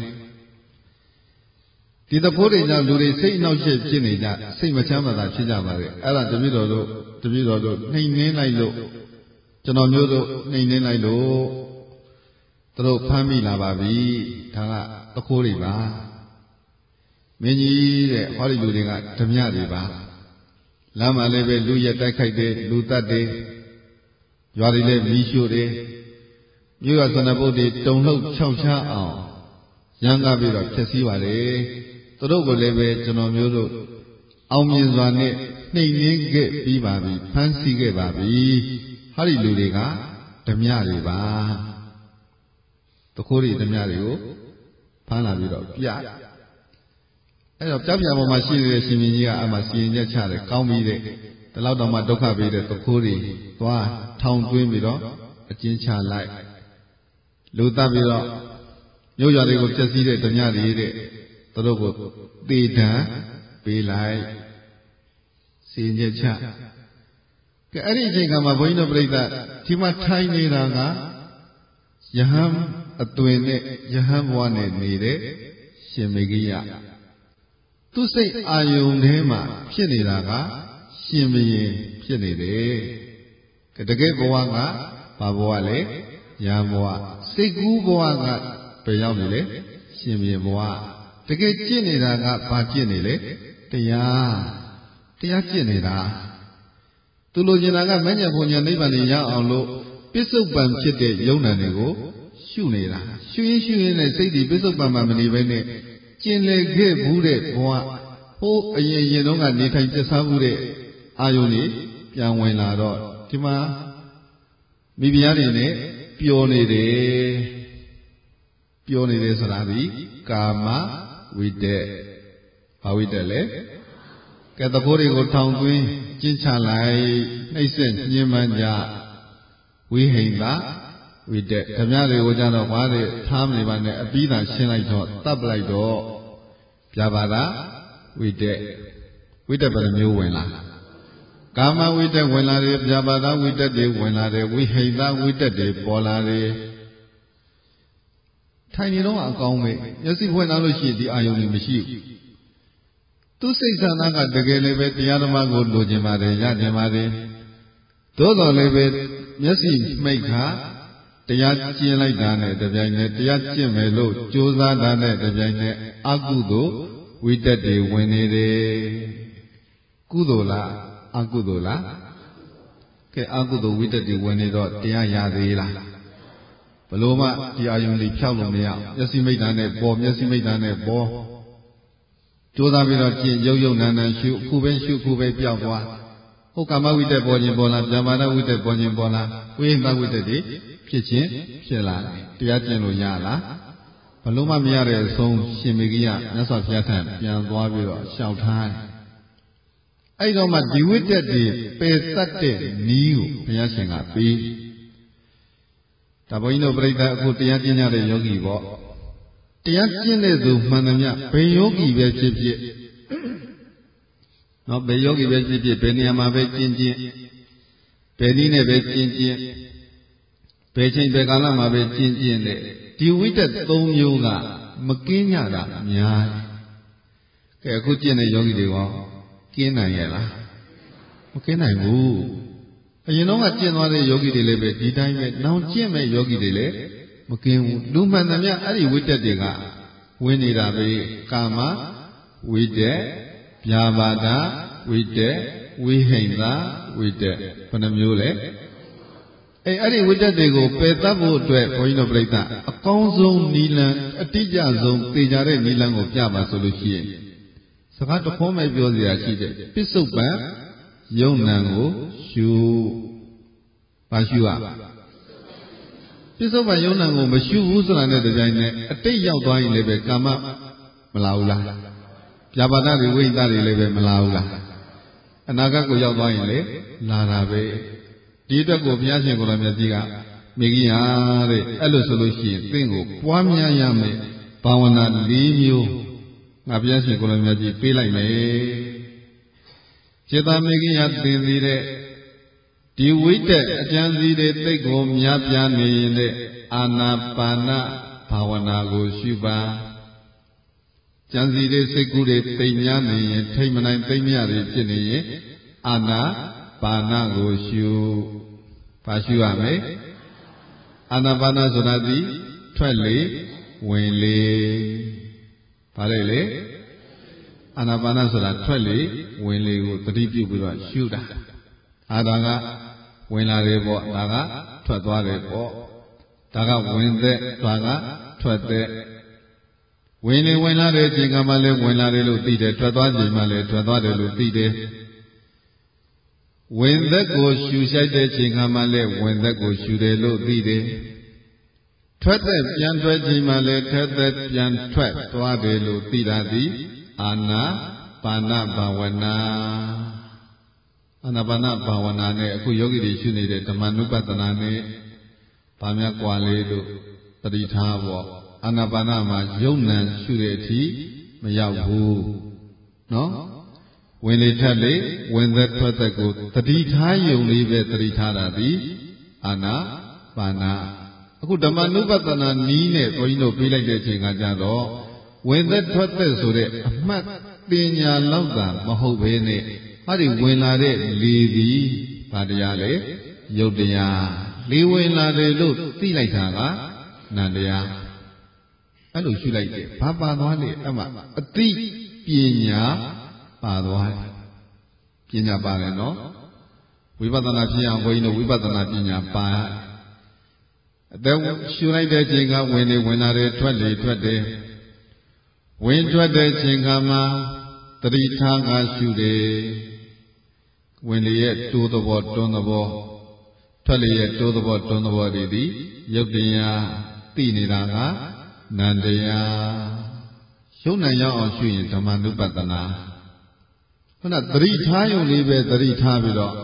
ဒီတဖိုးတွေကြောင့်လူတွေစိတ်အနှောက်အယှက်ဖြစ်နေကြစိတ်မချမ်းသာဖြစ်ကြပါလေအဲ့ဒါတပည့်တော်တို့တပည့်တော်တို့နှိမ်နှင်းလိုက်လို့ကျွန်တော်မျိုးတို့နှိမ်နှင်းလိုက်လို့သူတို့ဖမ်းမိလာပါပြီဒါကတခိုးတွေပါမင်းကြီးတဲ့ဟောဒီလူတွေကဓမြတွေပါလမ်းမှာလည်းပဲလူရက်တိုက်ခိုက်တယ်လူတတ်တယ်ရွာတွေလည်းမီးရှို့တယ်မြို့ရဆန္ဒဘုတ်တွေတုံလှုပ်ခြောက်ချအောင်ရန်ကားပြီးတော့ဖျက်ဆီးပါလေသူတို့ကိုလည်းပဲကျွန်တော်မျိုးတို့အောင်မြင်စွာနဲ့နှိမ်နှင်းခဲ့ပြီးပါပြီဖမ်းဆီးခဲ့ပါပြီဟာဒီလူတွေကဓမြတွေပါတခိုးတွေဓမြတွေကိုဖမ်းလာပြီးတော့ပြအဲ့တော့ပြပြပေါ်မှာရှိနေတဲ့ရှင်မင်းကြီးကအမှစီရင်ချက်ချတယ်ကောင်းပြီတဲ့ဒီလောက်တော့မှဒုက္ခပေးတဲ့တခိုးတွေသွားထောင်သွင်းပြီးတော့အကျဉ်းချလိုက်လူတပ်ပြီးတော့မြို့ရွာတွေကိုဖျက်ဆီးတဲ့ဓမြတွေတဲ့သူတို့ကိုသေဒဏ်ပေးလိုက်စီညက်ချကဲအဲ့ဒီအချိန်ကမှဘုန်းကြီးတို့ပြိဿဒီမှာထိုင်နေတာကယဟန်အသွင်နဲ့ယဟန်ဘဝနဲ့နေတဲ့ရှင်မေဂိယသူစိတ်အာယုန်ထဲမှာဖြစ်နေတာကရှင်ဘရင်ဖြစ်နေတယ်တကယ်ဘဝကဘာဘဝလဲယာဘဝစိတ်ကူးဘဝကဘယ်ရောက်နေလဲရှင်ဘရင်ဘဝတကယ်ကျင့်နေတာကဘာကျင့်နေလဲတရားတရားကျင့်နေတာသူလိုချင်တာကမဉ္ဇဉ်ဘုံညာနိဗ္ဗာန်ကိုရအောင်လို့ပစ္စုပန်ဖြစ်တဲ့ယုံနာတွေကိုရှုနေတာရှုရင်ရှုရင်နဲ့စိတ်ဒီပစ္စုပန်မှာမနေဘဲနဲ့ကျင်လေခဲ့ဘူးတဲ့ဘဝဟိုးအရင်ရင်တုန်းကနေထိုင်ပြစားမှုတဲ့အာယုန်ကြီးပြန်ဝင်လာတော့ဒီမှာမိဖုရားတွေနဲ့ပျော်နေတယ်ပျော်နေတယ်ဆိုတာဒီကာမဝိတ္တဘာဝိတ္တလဲကဲသဘောတွေကိုထောင်သွင်းကျင့်ချလိုက်နှိမ့်ဆက်ညှဉ်းပန်းကြဝိဟိန္ဒဝိတ္တဓမြတွေကိုကြတော့ဘာတွေထားမနေပါနဲ့အပြီးသာရှင်းလိုက်တော့တတ်ပလိုက်တော့ပြပါတာဝိတ္တဝိတ္တဘယ်လိုမျိုးဝင်လာကာမဝိတ္တဝင်လာတယ်ပြပါတာဝိတ္တတွေဝင်လာတယ်ဝိဟိန္ဒဝိတ္တတွေပေါ်လာတယ်ထိုင်နေတော့အကောင်းပဲမျက်စိဖွင့်လာလို့ရှိရင်ဒီအာယုန်တွေမရှိဘူးသူစိတ်ဆန္ဒကတကယ်လည်းပဲတရားဓမ္မကိုလိုချင်ပါတယ်ရချင်ပါတယ်သို့တော်လည်းပဲမျက်စိမိတ်ခါတရားကျင့်လိုက်တာနဲ့တပြိုင်နက်တရားကျင့်မယ်လို့ကြိုးစားတာနဲ့တပြိုင်နက်အကုသိုလ်ဝိတ္တတွေဝင်နေတယ်ကုသိုလ်လားအကုသိုလ်လားကဲအကုသိုလ်ဝိတ္တတွေဝင်နေတော့တရားရသေးလားဘလို့မှဒီအာယုန်လေးဖြောက်လို့မရမျက်စိမိတ်တာနဲ့ပေါ်မျက်စိမိတ်တာနဲ့ပေါ်ကြိုးစားပြီးတော့ကျင့်ရုပ်ရုပ်နာနာရှုခုပဲရှုခုပဲပြောက်သွားဟုတ်ကာမဝိတ္တပေါ်ခြင်းပေါ်လာဗျာပါဒဝိတ္တပေါ်ခြင်းပေါ်လာဝိဟိတဝိတ္တတွေဖြစ်ခြင်းဖြစ်လာတရားကျင့်လို့ရလားဘလို့မှမရတဲ့အဆုံးရှင်မေဂိယမြတ်စွာဘုရားထံပြန်သွားပြီးတော့လျှောက်ထားအဲ့တော့မှဒီဝိတ္တတွေပယ်တတ်တဲ့နည်းကိုဘုရားရှင်ကပြီးဒါဘုန်းကြီးတို့ပြိဿအခုတရားကျင့်ကြတဲ့ယောဂီပေါ့တရားကျင့်တဲ့သူမှန်သမျှဘယ်ယောဂီပဲဖြစ်ဖြစ်နော်ဘယ်ယောဂီပဲဖြစ်ဖြစ်ဘယ်နေရာမှာပဲကျင့်ကျင့်ဘယ်နည်းနဲ့ပဲကျင့်ကျင့်ဘယ်ချိန်ဘယ်ကာလမှာပဲကျင့်ကျင့်တဲ့ဒီဝိတ္တသုံးမျိုးကမကင်းကြတာအများကြီးကဲအခုကျင့်တဲ့ယောဂီတွေကကင်းနိုင်ရဲ့လားမကင်းနိုင်ဘူးအရင်တော့ကကျင့်သွားတဲ့ယောဂီတွေလည်းပဲဒီတိုင်းပဲနောင်ကျင့်မဲ့ယောဂီတွေလည်းမကင်းဘူးလူမှန်သမျှအဲ့ဒီဝိတ္တတွေကဝင်နေတာပဲကာမဝိတ္တဗျာပါဒဝိတ္တဝိဟိန္ဒဝိတ္တဘယ်နှမျိုးလဲအဲအဲ့ဒီဝိတ္တတွေကိုပယ်တတ်ဖို့အတွက်ဘုန်းကြီးတို့ပြိဿအကောင်းဆုံးနီလန်အတိအကျဆုံးသိကြတဲ့နီလန်ကိုပြပါဆိုလို့ရှိရင်စကားတစ်ခွန်းပဲပြောစရာရှိတယ်ပစ္စုပန်ယုံနံကိုရှုပါရှုရပစ္စုပန်ယုံနံကိုမရှုဘူးဆိုတာနဲ့တပြိုင်နက်အတိတ်ရောက်သွားရင်လည်းပဲကာမမလာဘူးလားဗျာပါဒတွေဝိဟိတတွေလည်းပဲမလာဘူးလားအနာဂတ်ကိုရောက်သွားရင်လေလာတာပဲဒီအတွက်ကိုဘုရားရှင်ကိုယ်တော်မြတ်ကြီးကမေဂိယတဲ့အဲ့လိုဆိုလို့ရှိရင်သင်ကိုပွားများရမယ်ဘာဝနာ၄မျိုးငါဘုရားရှင်ကိုယ်တော်မြတ်ကြီးပေးလိုက်မယ်စေတမေဂိယသင်သည်တဲ့ဒီဝိတ္တအကျဉ်းစီတဲ့သိတ်ကိုများပြားနေရင်တဲ့အာနာပါနဘာဝနာကိုရှုပါကျန်စီတဲ့စိတ်ကူးတွေတိမ်များနေရင်ထိတ်မနိုင်သိမ့်မြတွေဖြစ်နေရင်အာနာပါနကိုရှုပါရှုရမယ်အာနာပါနဆိုတာဒီထွက်လေဝင်လေဗါလေလေအာနာပါနဆိုတာထွက်လေဝင်လေကိုသတိပြုပြီးတော့ရှုတာအာဒါကဝင်လာတယ်ပေါ့ဒါကထွက်သွားတယ်ပေါ့ဒါကဝင်သက်ဒါကထွက်သက်ဝင်လေဝင်လာတဲ့အချိန်ကမှလည်းဝင်လာတယ်လို့သိတယ်ထွက်သွားချိန်မှလည်းထွက်သွားတယ်လို့သိတယ်ဝင်သက်ကိုရှူရှိုက်တဲ့ချိန်ကမှလည်းဝင်သက်ကိုရှူတယ်လို့သိတယ်ထွက်သက်ပြန်ထွက်ချိန်မှလည်းထွက်သက်ပြန်ထွက်သွားတယ်လို့သိတာသည်အာနာပါဏဘာဝနာအာနာပါဏဘာဝနာနဲ့အခုယောဂီတွေရှုနေတဲ့ဓမ္မနုပဒနာနဲ့ဗာများကွာလေးတို့ပရိထားပေါ့အာနာပါနမှာယုံနံရှုတဲ့အထိမရောက်ဘူးနော်ဝင်လေထက်လေဝင်သက်ထွက်သက်ကိုတတိထားယုံလေးပဲတတိထားတာဒီအာနာပါနအခုဓမ္မနုပဒနာနီးနဲ့ဘုန်းကြီးတို့ပြေးလိုက်တဲ့အချိန်ကကြတော့ဝင်သက်ထွက်သက်ဆိုတဲ့အမှတ်ပညာလောက်သာမဟုတ်ဘဲနဲ့ဟာဒီဝင်လာတဲ့လေသည်ဘာတရားလဲယုတ်တရားလေဝင်လာတယ်လို့သိလိုက်တာကနန္တရားအဲ့လိုရှုလိုက်တယ်ဘာပါသွားလဲအမှအတိပညာပါသွားတယ်ပညာပါတယ်နော်ဝိပဿနာဖြစ်အောင်ဘုန်းကြီးတို့ဝိပဿနာပညာပါအသက်ရှုလိုက်တဲ့ချိန်ကဝင်နေဝင်လာတယ်ထွက်လေထွက်တယ်ဝင်ထွက်တဲ့ချိန်ကမှတတိထားကရှုတယ်ဝင်လေရဲ့တိုးသဘောတွန်းသဘောထွက်လေရဲ့တိုးသဘောတွန်းသဘောတွေဒီယုတ်တရားသိနေတာကနန္တရားယုံနံရောက်အောင်ရှုရင်ဓမ္မနုပဒနာခုနသတိထားယုံလေးပဲသတိထားပြီးတော့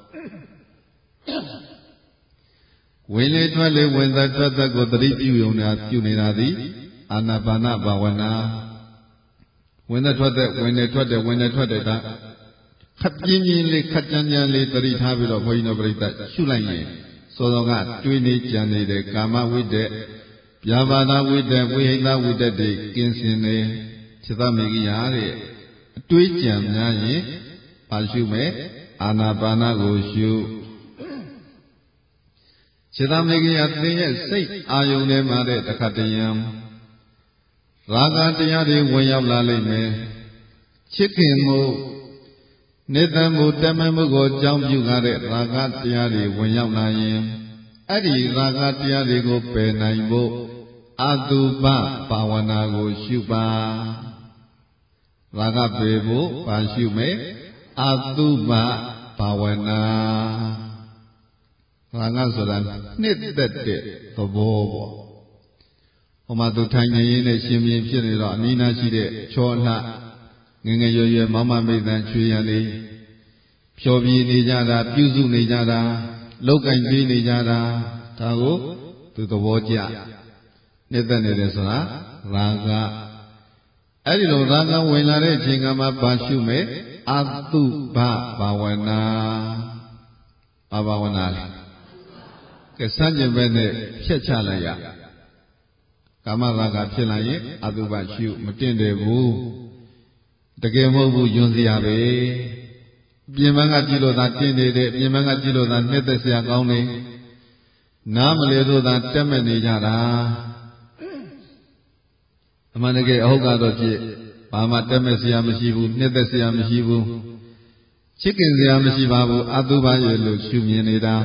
ဝင်လေထွက်လေဝင်သက်ထွက်သက်ကိုသတိပြုယုံတာပြုနေတာသည်အာနာပါနဘာဝနာဝင်သက်ထွက်သက်ဝင်လေထွက်တယ်ဝင်လေထွက်တယ်ဒါခပ်ပြင်းပြင်းလေးခပ်ကြမ်းကြမ်းလေးသတိထားပြီးတော့ဘုန်းကြီးတို့ပြိဿရှုလိုက်ရင်စောစောကတွေးနေကြံနေတဲ့ကာမဝိတ္တဗျာပါဒဝိတ္တဝိဟိတဝိတ္တတွေကင်းစင်နေจิตမေကိယတဲ့အတွေးကြံများရင်ပါရှုမယ်အာနာပါနကိုရှုจิตမေကိယသင်ရဲ့စိတ်အာယုန်ထဲမှာတဲ့တခါတရံရာဂတရားတွေဝင်ရောက်လာလိမ့်မယ်ချစ်ခင်မှုနေတမှုတမမှုကိုကြောင်းပြုကားတဲ့ရာဂတရားတွေဝင်ရောက်လာရင်အဲ့ဒီရာဂတရားတွေကိုပယ်နိုင်ဖို့အတုပဘာဝနာကိုရှုပါရာဂပယ်ဖို့ပါရှုမယ်အတုပဘာဝနာရာဂဆိုတာနှစ်သက်တဲ့သဘောပေါ့ဟိုမှာသူထိုင်နေရင်းနဲ့ရှင်ပြန်ဖြစ်နေတော့အနိနာရှိတဲ့ချောလှငငယ်ရွယ်ရွယ်မောင်မမိတ်တန်ချွေရံလေးဖြောပြနေကြတာပြုစုနေကြတာလောက်ကင်ပြေးနေကြတာဒါကိုသူသဘောကျနှစ်သက်နေတယ်ဆိုတာရာဂအဲ့ဒီလိုရာဂဝင်လာတဲ့အချိန်ကမှပါရှုမယ်အတုဘဘာဝနာဘာဘာဝနာလဲကဲစမ်းကြင်ပဲနဲ့ဖြတ်ချလိုက်ရကာမရာဂဖြစ်လာရင်အတုဘရှုမတင်တယ်ဘူးတကယ်မဟုတ်ဘူးယွန်းစရာပဲပြင်ပန်းကကြည့်လို့သာတင်းနေတယ်ပြင်ပန်းကကြည့်လို့သာနှစ်သက်စရာကောင်းနေနားမလဲလို့သာတက်မဲ့နေကြတာအမှန်တကယ်အဟုတ်ကတော့ဖြစ်ဘာမှတက်မဲ့စရာမရှိဘူးနှစ်သက်စရာမရှိဘူးချစ်ခင်စရာမရှိပါဘူးအတုပါရဲ့လို့ရှုမြင်နေတာ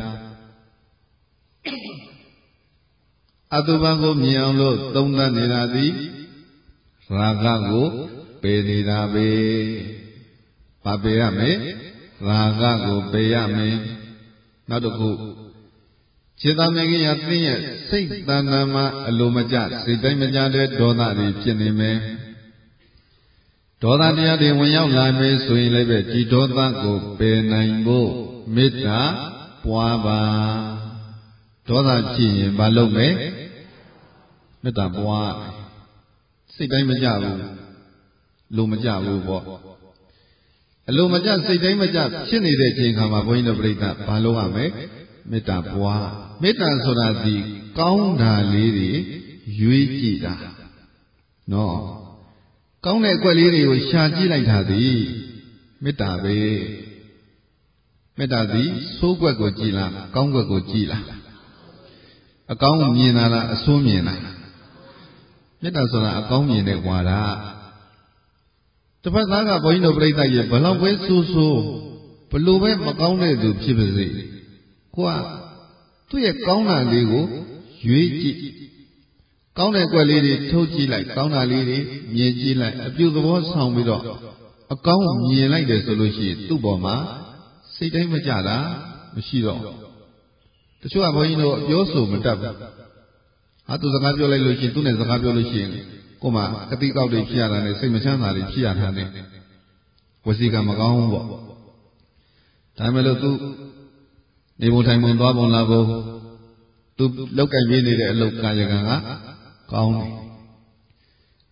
အတုပါကိုမြင်အောင်လို့သုံးသပ်နေတာသည်ရာဂကိုပယ်နေတာပဲဘာပယ်ရမလဲရာဂကိုပယ်ရမယ်နောက်တစ်ခုจิตမေကိယသင်ရဲ့စိတ်တဏ္ဍာမှာအလိုမကျစိတ်တိုင်းမကျတဲ့ဒေါသတွေဖြစ်နေမယ်ဒေါသတရားတွေဝင်ရောက်လာမယ်ဆိုရင်လည်းပဲဒီဒေါသကိုပယ်နိုင်ဖို့မေတ္တာပွားပါဒေါသဖြစ်ရင်မလုပ်မယ်မေတ္တာပွားစိတ်တိုင်းမကျဘူးလိုမကြဘူးပေါ့အလိုမကျစိတ်တိုင်းမကျဖြစ်နေတဲ့အချိန်ခါမှာဘုန်းကြီးတို့ပြိဿဘာလုပ်ရမလဲမေတ္တာပွားမေတ္တာဆိုတာဒီကောင်းတာလေးတွေရွေးကြည့်တာနော်ကောင်းတဲ့အကွက်လေးတွေကိုရှာကြည့်လိုက်တာသည်မေတ္တာပဲမေတ္တာသည်ဆိုးကွက်ကိုကြည့်လားကောင်းကွက်ကိုကြည့်လားအကောင်းမြင်တာလားအဆိုးမြင်တာမေတ္တာဆိုတာအကောင်းမြင်တဲ့ဝါဒတစ်ဖက်သားကဘုန်းကြီးတို့ပြိဿရဲ့ဘလောက်ပဲဆိုးဆိုးဘလို့ပဲမကောင်းတဲ့သူဖြစ်ပါစေကိုကသူ့ရဲ့ကောင်းတာလေးကိုရွေးကြည့်ကောင်းတဲ့ကွက်လေးတွေထုတ်ကြည့်လိုက်ကောင်းတာလေးတွေမြင်ကြည့်လိုက်အပြုသဘောဆောင်ပြီးတော့အကောင်းမြင်လိုက်တယ်ဆိုလို့ရှိရင်သူ့ပေါ်မှာစိတ်တိုင်းမကြတာမရှိတော့တချို့ကဘုန်းကြီးတို့ပြောဆိုမတတ်ဘူးဟာသူစကားပြောလိုက်လို့ရှိရင်သူနဲ့စကားပြောလို့ရှိရင်ကိုမှကတိကောက်တွေဖြစ်ရတာနဲ့စိတ်မချမ်းသာတွေဖြစ်ရတာနဲ့ဝစီကမကောင်းဘူးပေါ့ဒါမှမဟုတ်သူနေပုံထိုင်ပုံသွားပုံလာပုံသူလောက်ကင်ပြေးနေတဲ့အလုပ်ကာယကံကကောင်းတယ်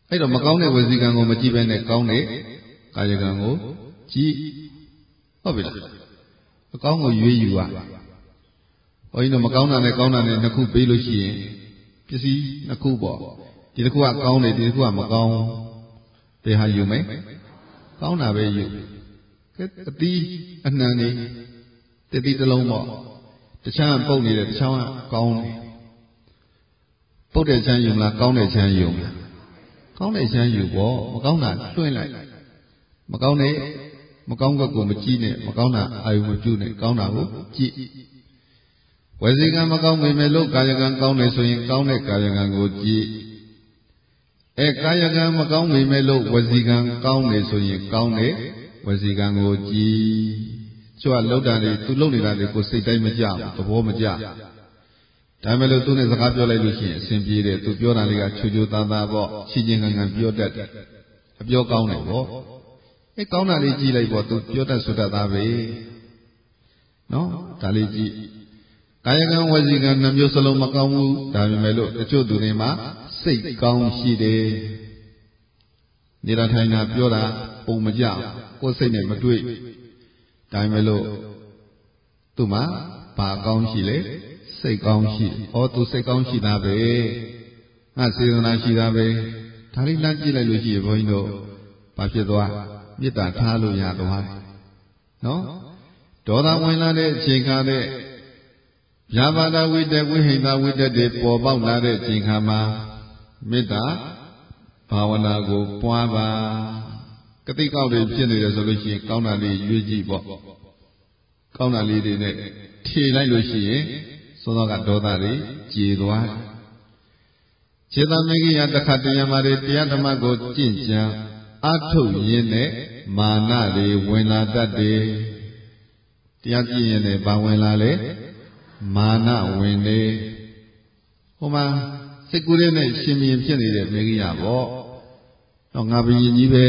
အဲ့တော့မကောင်းတဲ့ဝစီကံကိုမကြည့်ဘဲနဲ့ကောင်းတဲ့ကာယကံကိုကြည့်ဟုတ်ပြီလားအကောင်းကိုရွေးယူရဘုန်းကြီးတို့မကောင်းတာနဲ့ကောင်းတာနဲ့နှစ်ခုပေးလို့ရှိရင်ပစ္စည်းနှစ်ခုပေါ့ဒီတစ်ခုကကောင်းတယ်ဒီတစ်ခုကမကောင်းဘယ်ဟာယူမယ်ကောင်းတာပဲယူအသီးအနှံနေတတိတစ်လုံးပေါ့တခြားပုတ်နေတယ်တခြားကကောင်းတယ်ပုတ်တဲ့ချမ်းယူမလားကောင်းတဲ့ချမ်းယူမလားကောင်းတဲ့ချမ်းယူပေါ့မကောင်းတာတွင်းလိုက်မကောင်းတဲ့မကောင်းဘက်ကိုမကြည့်နဲ့မကောင်းတာအာယုမပြုနဲ့ကောင်းတာကိုကြည့်ဝစီကံမကောင်းပေမဲ့လို့ကာယကံကောင်းတယ်ဆိုရင်ကောင်းတဲ့ကာယကံကိုကြည့်အဲကာယကံမကောင်းပေမဲ့လို့ဝစီကံကောင်းတယ်ဆိုရင်ကောင်းတဲ့ဝစီကံကိုကြည့်ကျိုးကလှုပ်တာတွေသူလှုပ်နေတာတွေကိုစိတ်တိုင်းမကြဘူးသဘောမကျဒါမဲ့လို့သူနဲ့စကားပြောလိုက်လို့ရှိရင်အဆင်ပြေတယ်သူပြောတာလေးကချူချူသားသားပေါ့ချီချင်းခံခံပြောတတ်တယ်အပြောကောင်းတယ်ပေါ့အဲကောင်းတာလေးကြည့်လိုက်ပေါ့သူပြောတတ်ဆိုတတ်သားပဲနော်ဒါလေးကြည့်ကာယကံဝစီကံနှမျိုးစလုံးမကောင်းဘူးဒါပေမဲ့လို့တချို့သူတွေမှာစိတ်ကောင်းရှိတယ်နေတာထိုင်တာပြောတာပုံမကြကိုယ်စိတ်နဲ့မတွေ့ဒါပေမဲ့လို့သူ့မှာဘာကောင်းရှိလဲစိတ်ကောင်းရှိဩသူစိတ်ကောင်းရှိတာပဲငါစေတနာရှိတာပဲဒါလေးလမ်းကြည့်လိုက်လို့ရှိရင်ဘုန်းကြီးတို့ဘာဖြစ်သွားမေတ္တာထားလို့ရသွားတယ်နော်ဒေါသဝင်လာတဲ့အချိန်ခါတဲ့ဗျာပါဒဝိတ္တဝိဟိတဝိတ္တတွေပေါ်ပေါက်လာတဲ့အချိန်ခါမှာမေတ္တာဘာဝနာကိုပွားပါကတိကောက်တွေဖြစ်နေတယ်ဆိုလို့ရှိရင်ကောင်းတာလေးရွေးကြည့်ပေါ့ကောင်းတာလေးတွေနဲ့ဖြေလိုက်လို့ရှိရင်သောသောကဒေါသတွေကြေသွားခြေသမဂိယတခတယမတွေတရားဓမ္မကိုကျင့်ကြံအထုတ်ရင်းနဲ့မာနတွေဝင်လာတတ်တယ်တရားကြည့်ရင်လည်းဘာဝင်လာလဲမာနဝင်နေဟိုမှာစိတ်ကူးလေးနဲ့ရှင်မြင်ဖြစ်နေတဲ့မေဂိယပေါ့တော့ငါဘယင်ကြီးပဲ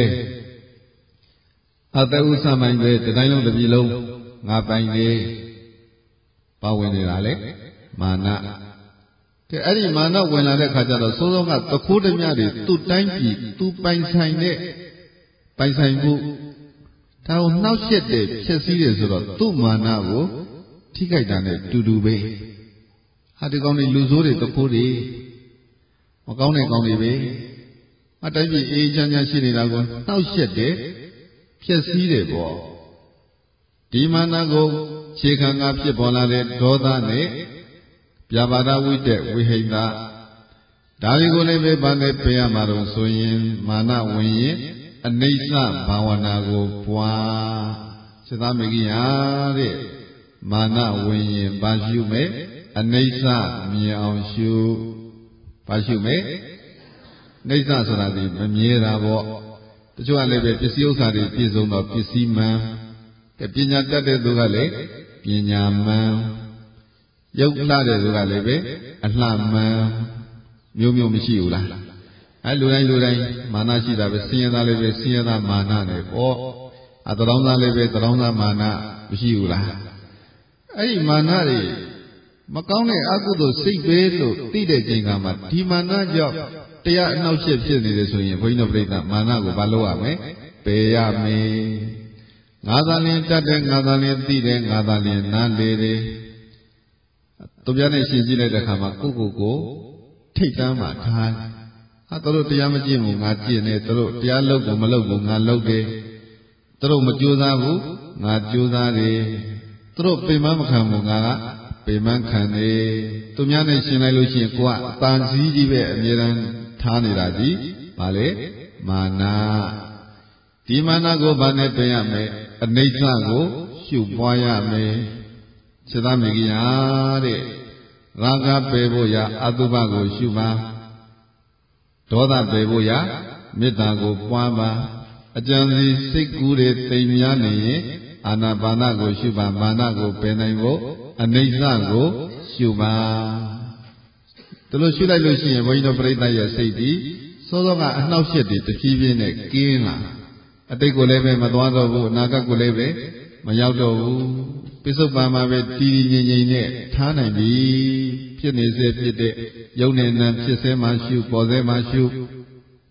အတ္တဥသမိုင်းပဲတတိုင်းလုံးတစ်ပြည်လုံးငါပိုင်နေပါဝင်နေတာလေမာနကဲအဲ့ဒီမာနဝင်လာတဲ့ခါကျတော့စိုးစောကတခိုးဓမြတွေသူ့တိုင်းပြည်သူပိုင်ဆိုင်တဲ့ပိုင်ဆိုင်မှုဒါကိုနှောက်ယှက်တယ်ဖြစ်စည်းတယ်ဆိုတော့သူ့မာနကိုထိခိုက်တာနဲ့တူတူပဲဟာဒီကောင်းတွေလူဆိုးတွေတခိုးတွေမကောင်းတဲ့ကောင်းတွေပဲအတိုင်းပြည်အေးချမ်းချမ်းရှိနေတာကိုနှောက်ယှက်တယ်ဖြစ်စည်းတယ်ပေါ့ဒီမာနကိုခြေခံကဖြစ်ပေါ်လာတဲ့ဒေါသနဲ့ပြာပါဒဝိတ္တဝိဟိတဒါတွေကိုလည်းပဲဗာနဲ့ပြင်ရမှာတော့ဆိုရင်မာနဝင်ရင်အနိစ္စဘာဝနာကိုပွားစေတမဂိယတဲ့မာနဝင်ရင်ဘာရှုမဲ့အနိစ္စမြင်အောင်ရှုဘာရှုမဲ့နိစ္စဆိုတာဒီမမြဲတာပေါ့တချို့ကလည်းပဲပစ္စည်းဥစ္စာတွေပြည့်စုံတော့ပစ္စည်းမှန်ပညာတတ်တဲ့သူကလည်းပညာမှန်ရုပ်လှတဲ့သူကလည်းပဲအလှမှန်မျိုးမျိုးမရှိဘူးလားအဲလူတိုင်းလူတိုင်းမာနရှိတာပဲဆင်းရဲသားလည်းပဲဆင်းရဲသားမာနနဲ့ပေါ့အတရောင်းသားလည်းပဲတရောင်းသားမာနမရှိဘူးလားအဲ့ဒီမာနတွေမကောင်းတဲ့အကုသိုလ်စိတ်ပဲလို့သိတဲ့ချိန်ကမှဒီမာနကြောင့်တရားအနှောက်အယှက်ဖြစ်နေတယ်ဆိုရင်ဘုန်းကြီးတို့ပြိဿမာနကိုမလုပ်ရမယ်ပယ်ရမယ်ငါသာလင်တတ်တယ်ငါသာလင်သိတယ်ငါသာလင်နားလေတယ်သူပြနဲ့ရှင်းကြည့်လိုက်တဲ့အခါမှာကိုကိုကိုထိတ်တန်းမှထားဟာသူတို့တရားမကျင့်ဘူးငါကျင့်တယ်သူတို့တရားလုပ်ကိုမလုပ်ဘူးငါလုပ်တယ်သူတို့မကြိုးစားဘူးငါကြိုးစားတယ်သူတို့ပေမမခံဘူးငါကပေမခံတယ်သူများနဲ့ရှင်းလိုက်လို့ရှိရင်ကိုကအတန်စည်းကြီးပဲအမြဲတမ်းထားနေတာကြီးဗာလေမာနဒီမာနကိုဗာနဲ့ပြင်ရမယ်အနိစ္စကိုရှုပွားရမယ်စေတမဂိယတဲ့ရာဂပယ်ဖို့ရအတုပကိုရှုပါဒေါသပယ်ဖို့ရမေတ္တာကိုပွားပါအကြံစီစိတ်ကူးတွေတိမ်များနေရင်အာနာပါနကိုရှုပါမာနကိုပယ်နိုင်ဖို့အနိစ္စကိုရှုပါဒါလို့ရှုလိုက်လို့ရှိရင်ဘုန်းကြီးတို့ပြိဿရဲ့စိတ်ဒီစောစောကအနှောက်အယှက်တွေတဖြည်းဖြည်းနဲ့ကင်းလာအတိတ်ကိုလည်းပဲမသွားတော့ဘူးအနာဂတ်ကိုလည်းပဲမရောက်တော့ဘူးပိစုပန်မှာပဲတည်တည်ငြိမ်ငြိမ်နဲ့ထားနိုင်ပြီဖြစ်နေစေဖြစ်တဲ့ယုံနဲ့နံဖြစ်စေမှရှုပေါ်စေမှရှု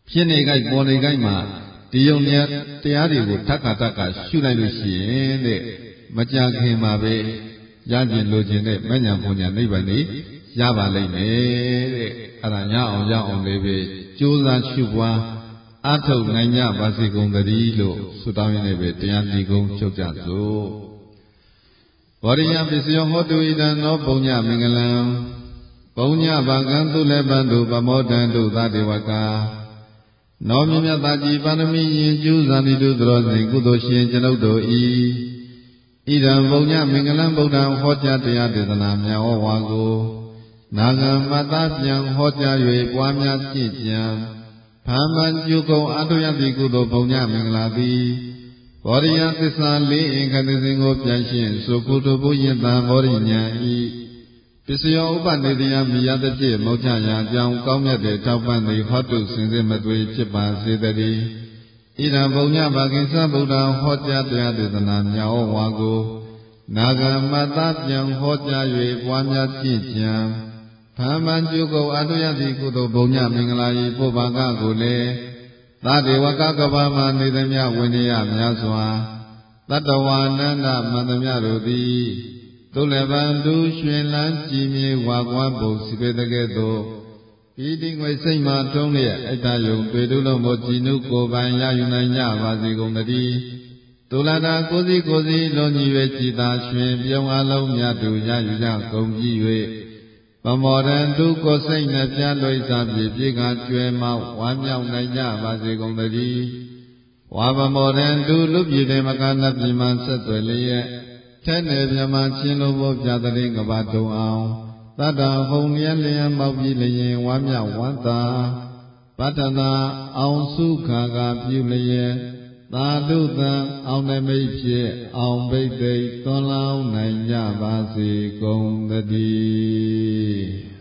ဖြစ်နေကြပေါ်နေကြမှာဒီယုံမြတ်တရားတွေကိုထပ်ခါထပ်ခါရှုလိုက်လို့ရှိရင်တဲ့မကြခင်မှာပဲရကျင်လိုချင်တဲ့မဉ္ဇဉ်ဘုံညာနိဗ္ဗာန်ကြီးရပါလိမ့်မယ်တဲ့အဲ့ဒါရအောင်ရအောင်လေးပဲကြိုးစားရှုပွားအားထုတ်နိုင်ကြပါစေကုန်သတည်းလို့ဆုတောင်းရင်းနဲ့ပဲတရားဒီကုန်းချုပ်ကြစို့ဘောရိယပစ္စယောဟောတုဣဒံနောပုံညမင်္ဂလံပုံညဘာကံသူလည်းပန်တုပမောတံတုသတေဝကာနောမြမြတ်သာကြည်ပါရမီရင်ကျူးဇာတိတုသရောစဉ်ကုသိုလ်ရှင်ကျွန်ုပ်တို့ဤဣဒံပုံညမင်္ဂလံဗုဒ္ဓံဟောကြားတရားဒေသနာမြတ်ဟောဝါကိုနာဂံမတ္တပြန်ဟောကြား၍ပွားများကျင့်ကြံဖန်မှန်ကျုကုံအထုယတိကုသိုလ်ပုံညမင်္ဂလာသည်ဘောရိယသစ္စာလေးအင်္ဂတိစဉ်ကိုပြန်ရှင်းဆိုကုတုပုယင်တံဘောရိညာဤပစ္စယောဥပနေတယမိယတဖြင့်မောချရာအကြောင်းကောင်းမြတ်တဲ့ထောက်ပံ့သည်ဟောတုစင်စစ်မသွေဖြစ်ပါစေတည်းဣဒံဘုံညဘာကိစ္စဗုဒ္ဓဟောကြားတရားဒေသနာမြတ်ဟောဝါကိုနာဂမတ္တပြန်ဟောကြား၍ပွားများကျင့်ကြံဖန်မှန်ကျုကုတ်အတုယတိကုသိုလ်ဘုံညမင်္ဂလာ၏ပုဗ္ဗကကိုလည်းသာဒေဝကကဘာမနေသမျှဝိနည်းများစွာတတ္တဝါနန္ဒမန္တမြတို့သည်သူလည်းပန်သူရွှင်လန်းကြည်မြေဝါကွမ်းပုံစီပေတကဲ့သို့ဤတိငွေစိတ်မှထုံးလျက်အတ္တယုံတွေ့တုလုံးမို့ကြည်နုကိုယ်ပိုင်ရယူနိုင်ကြပါစေကုန်သတည်းသူလတာကိုစီကိုစီလုံးကြီး၍ကြည်သာရွှင်ပြုံးအလုံးမြတ်သူရယူကြကုန်ကြည်၍ပမောရံသူကိုယ်စိတ်နှပြလွိစားပြေပြေကကျွဲမောက်ဝမ်းမြောက်နိုင်ကြပါစေကုန်သတည်းဝါပမောရံသူလူပြည်တေမကနပြည်မှဆက်သွယ်လျက်ထဲနေမြမချင်းလုံးဘောပြတဲ့ရင်ကဘာတုံအောင်တတ္တဟုံလျက်လျက်မောက်ပြီးလျင်ဝမ်းမြောက်ဝမ်းသာပတ္တနာအောင်စုခါကပြုလျက်သာဓုတံအောင်နမိတ်ဖြင့်အောင်ဘိတ်သိသွန်လောင်းနိုင်ကြပါစေကုန်သတည်း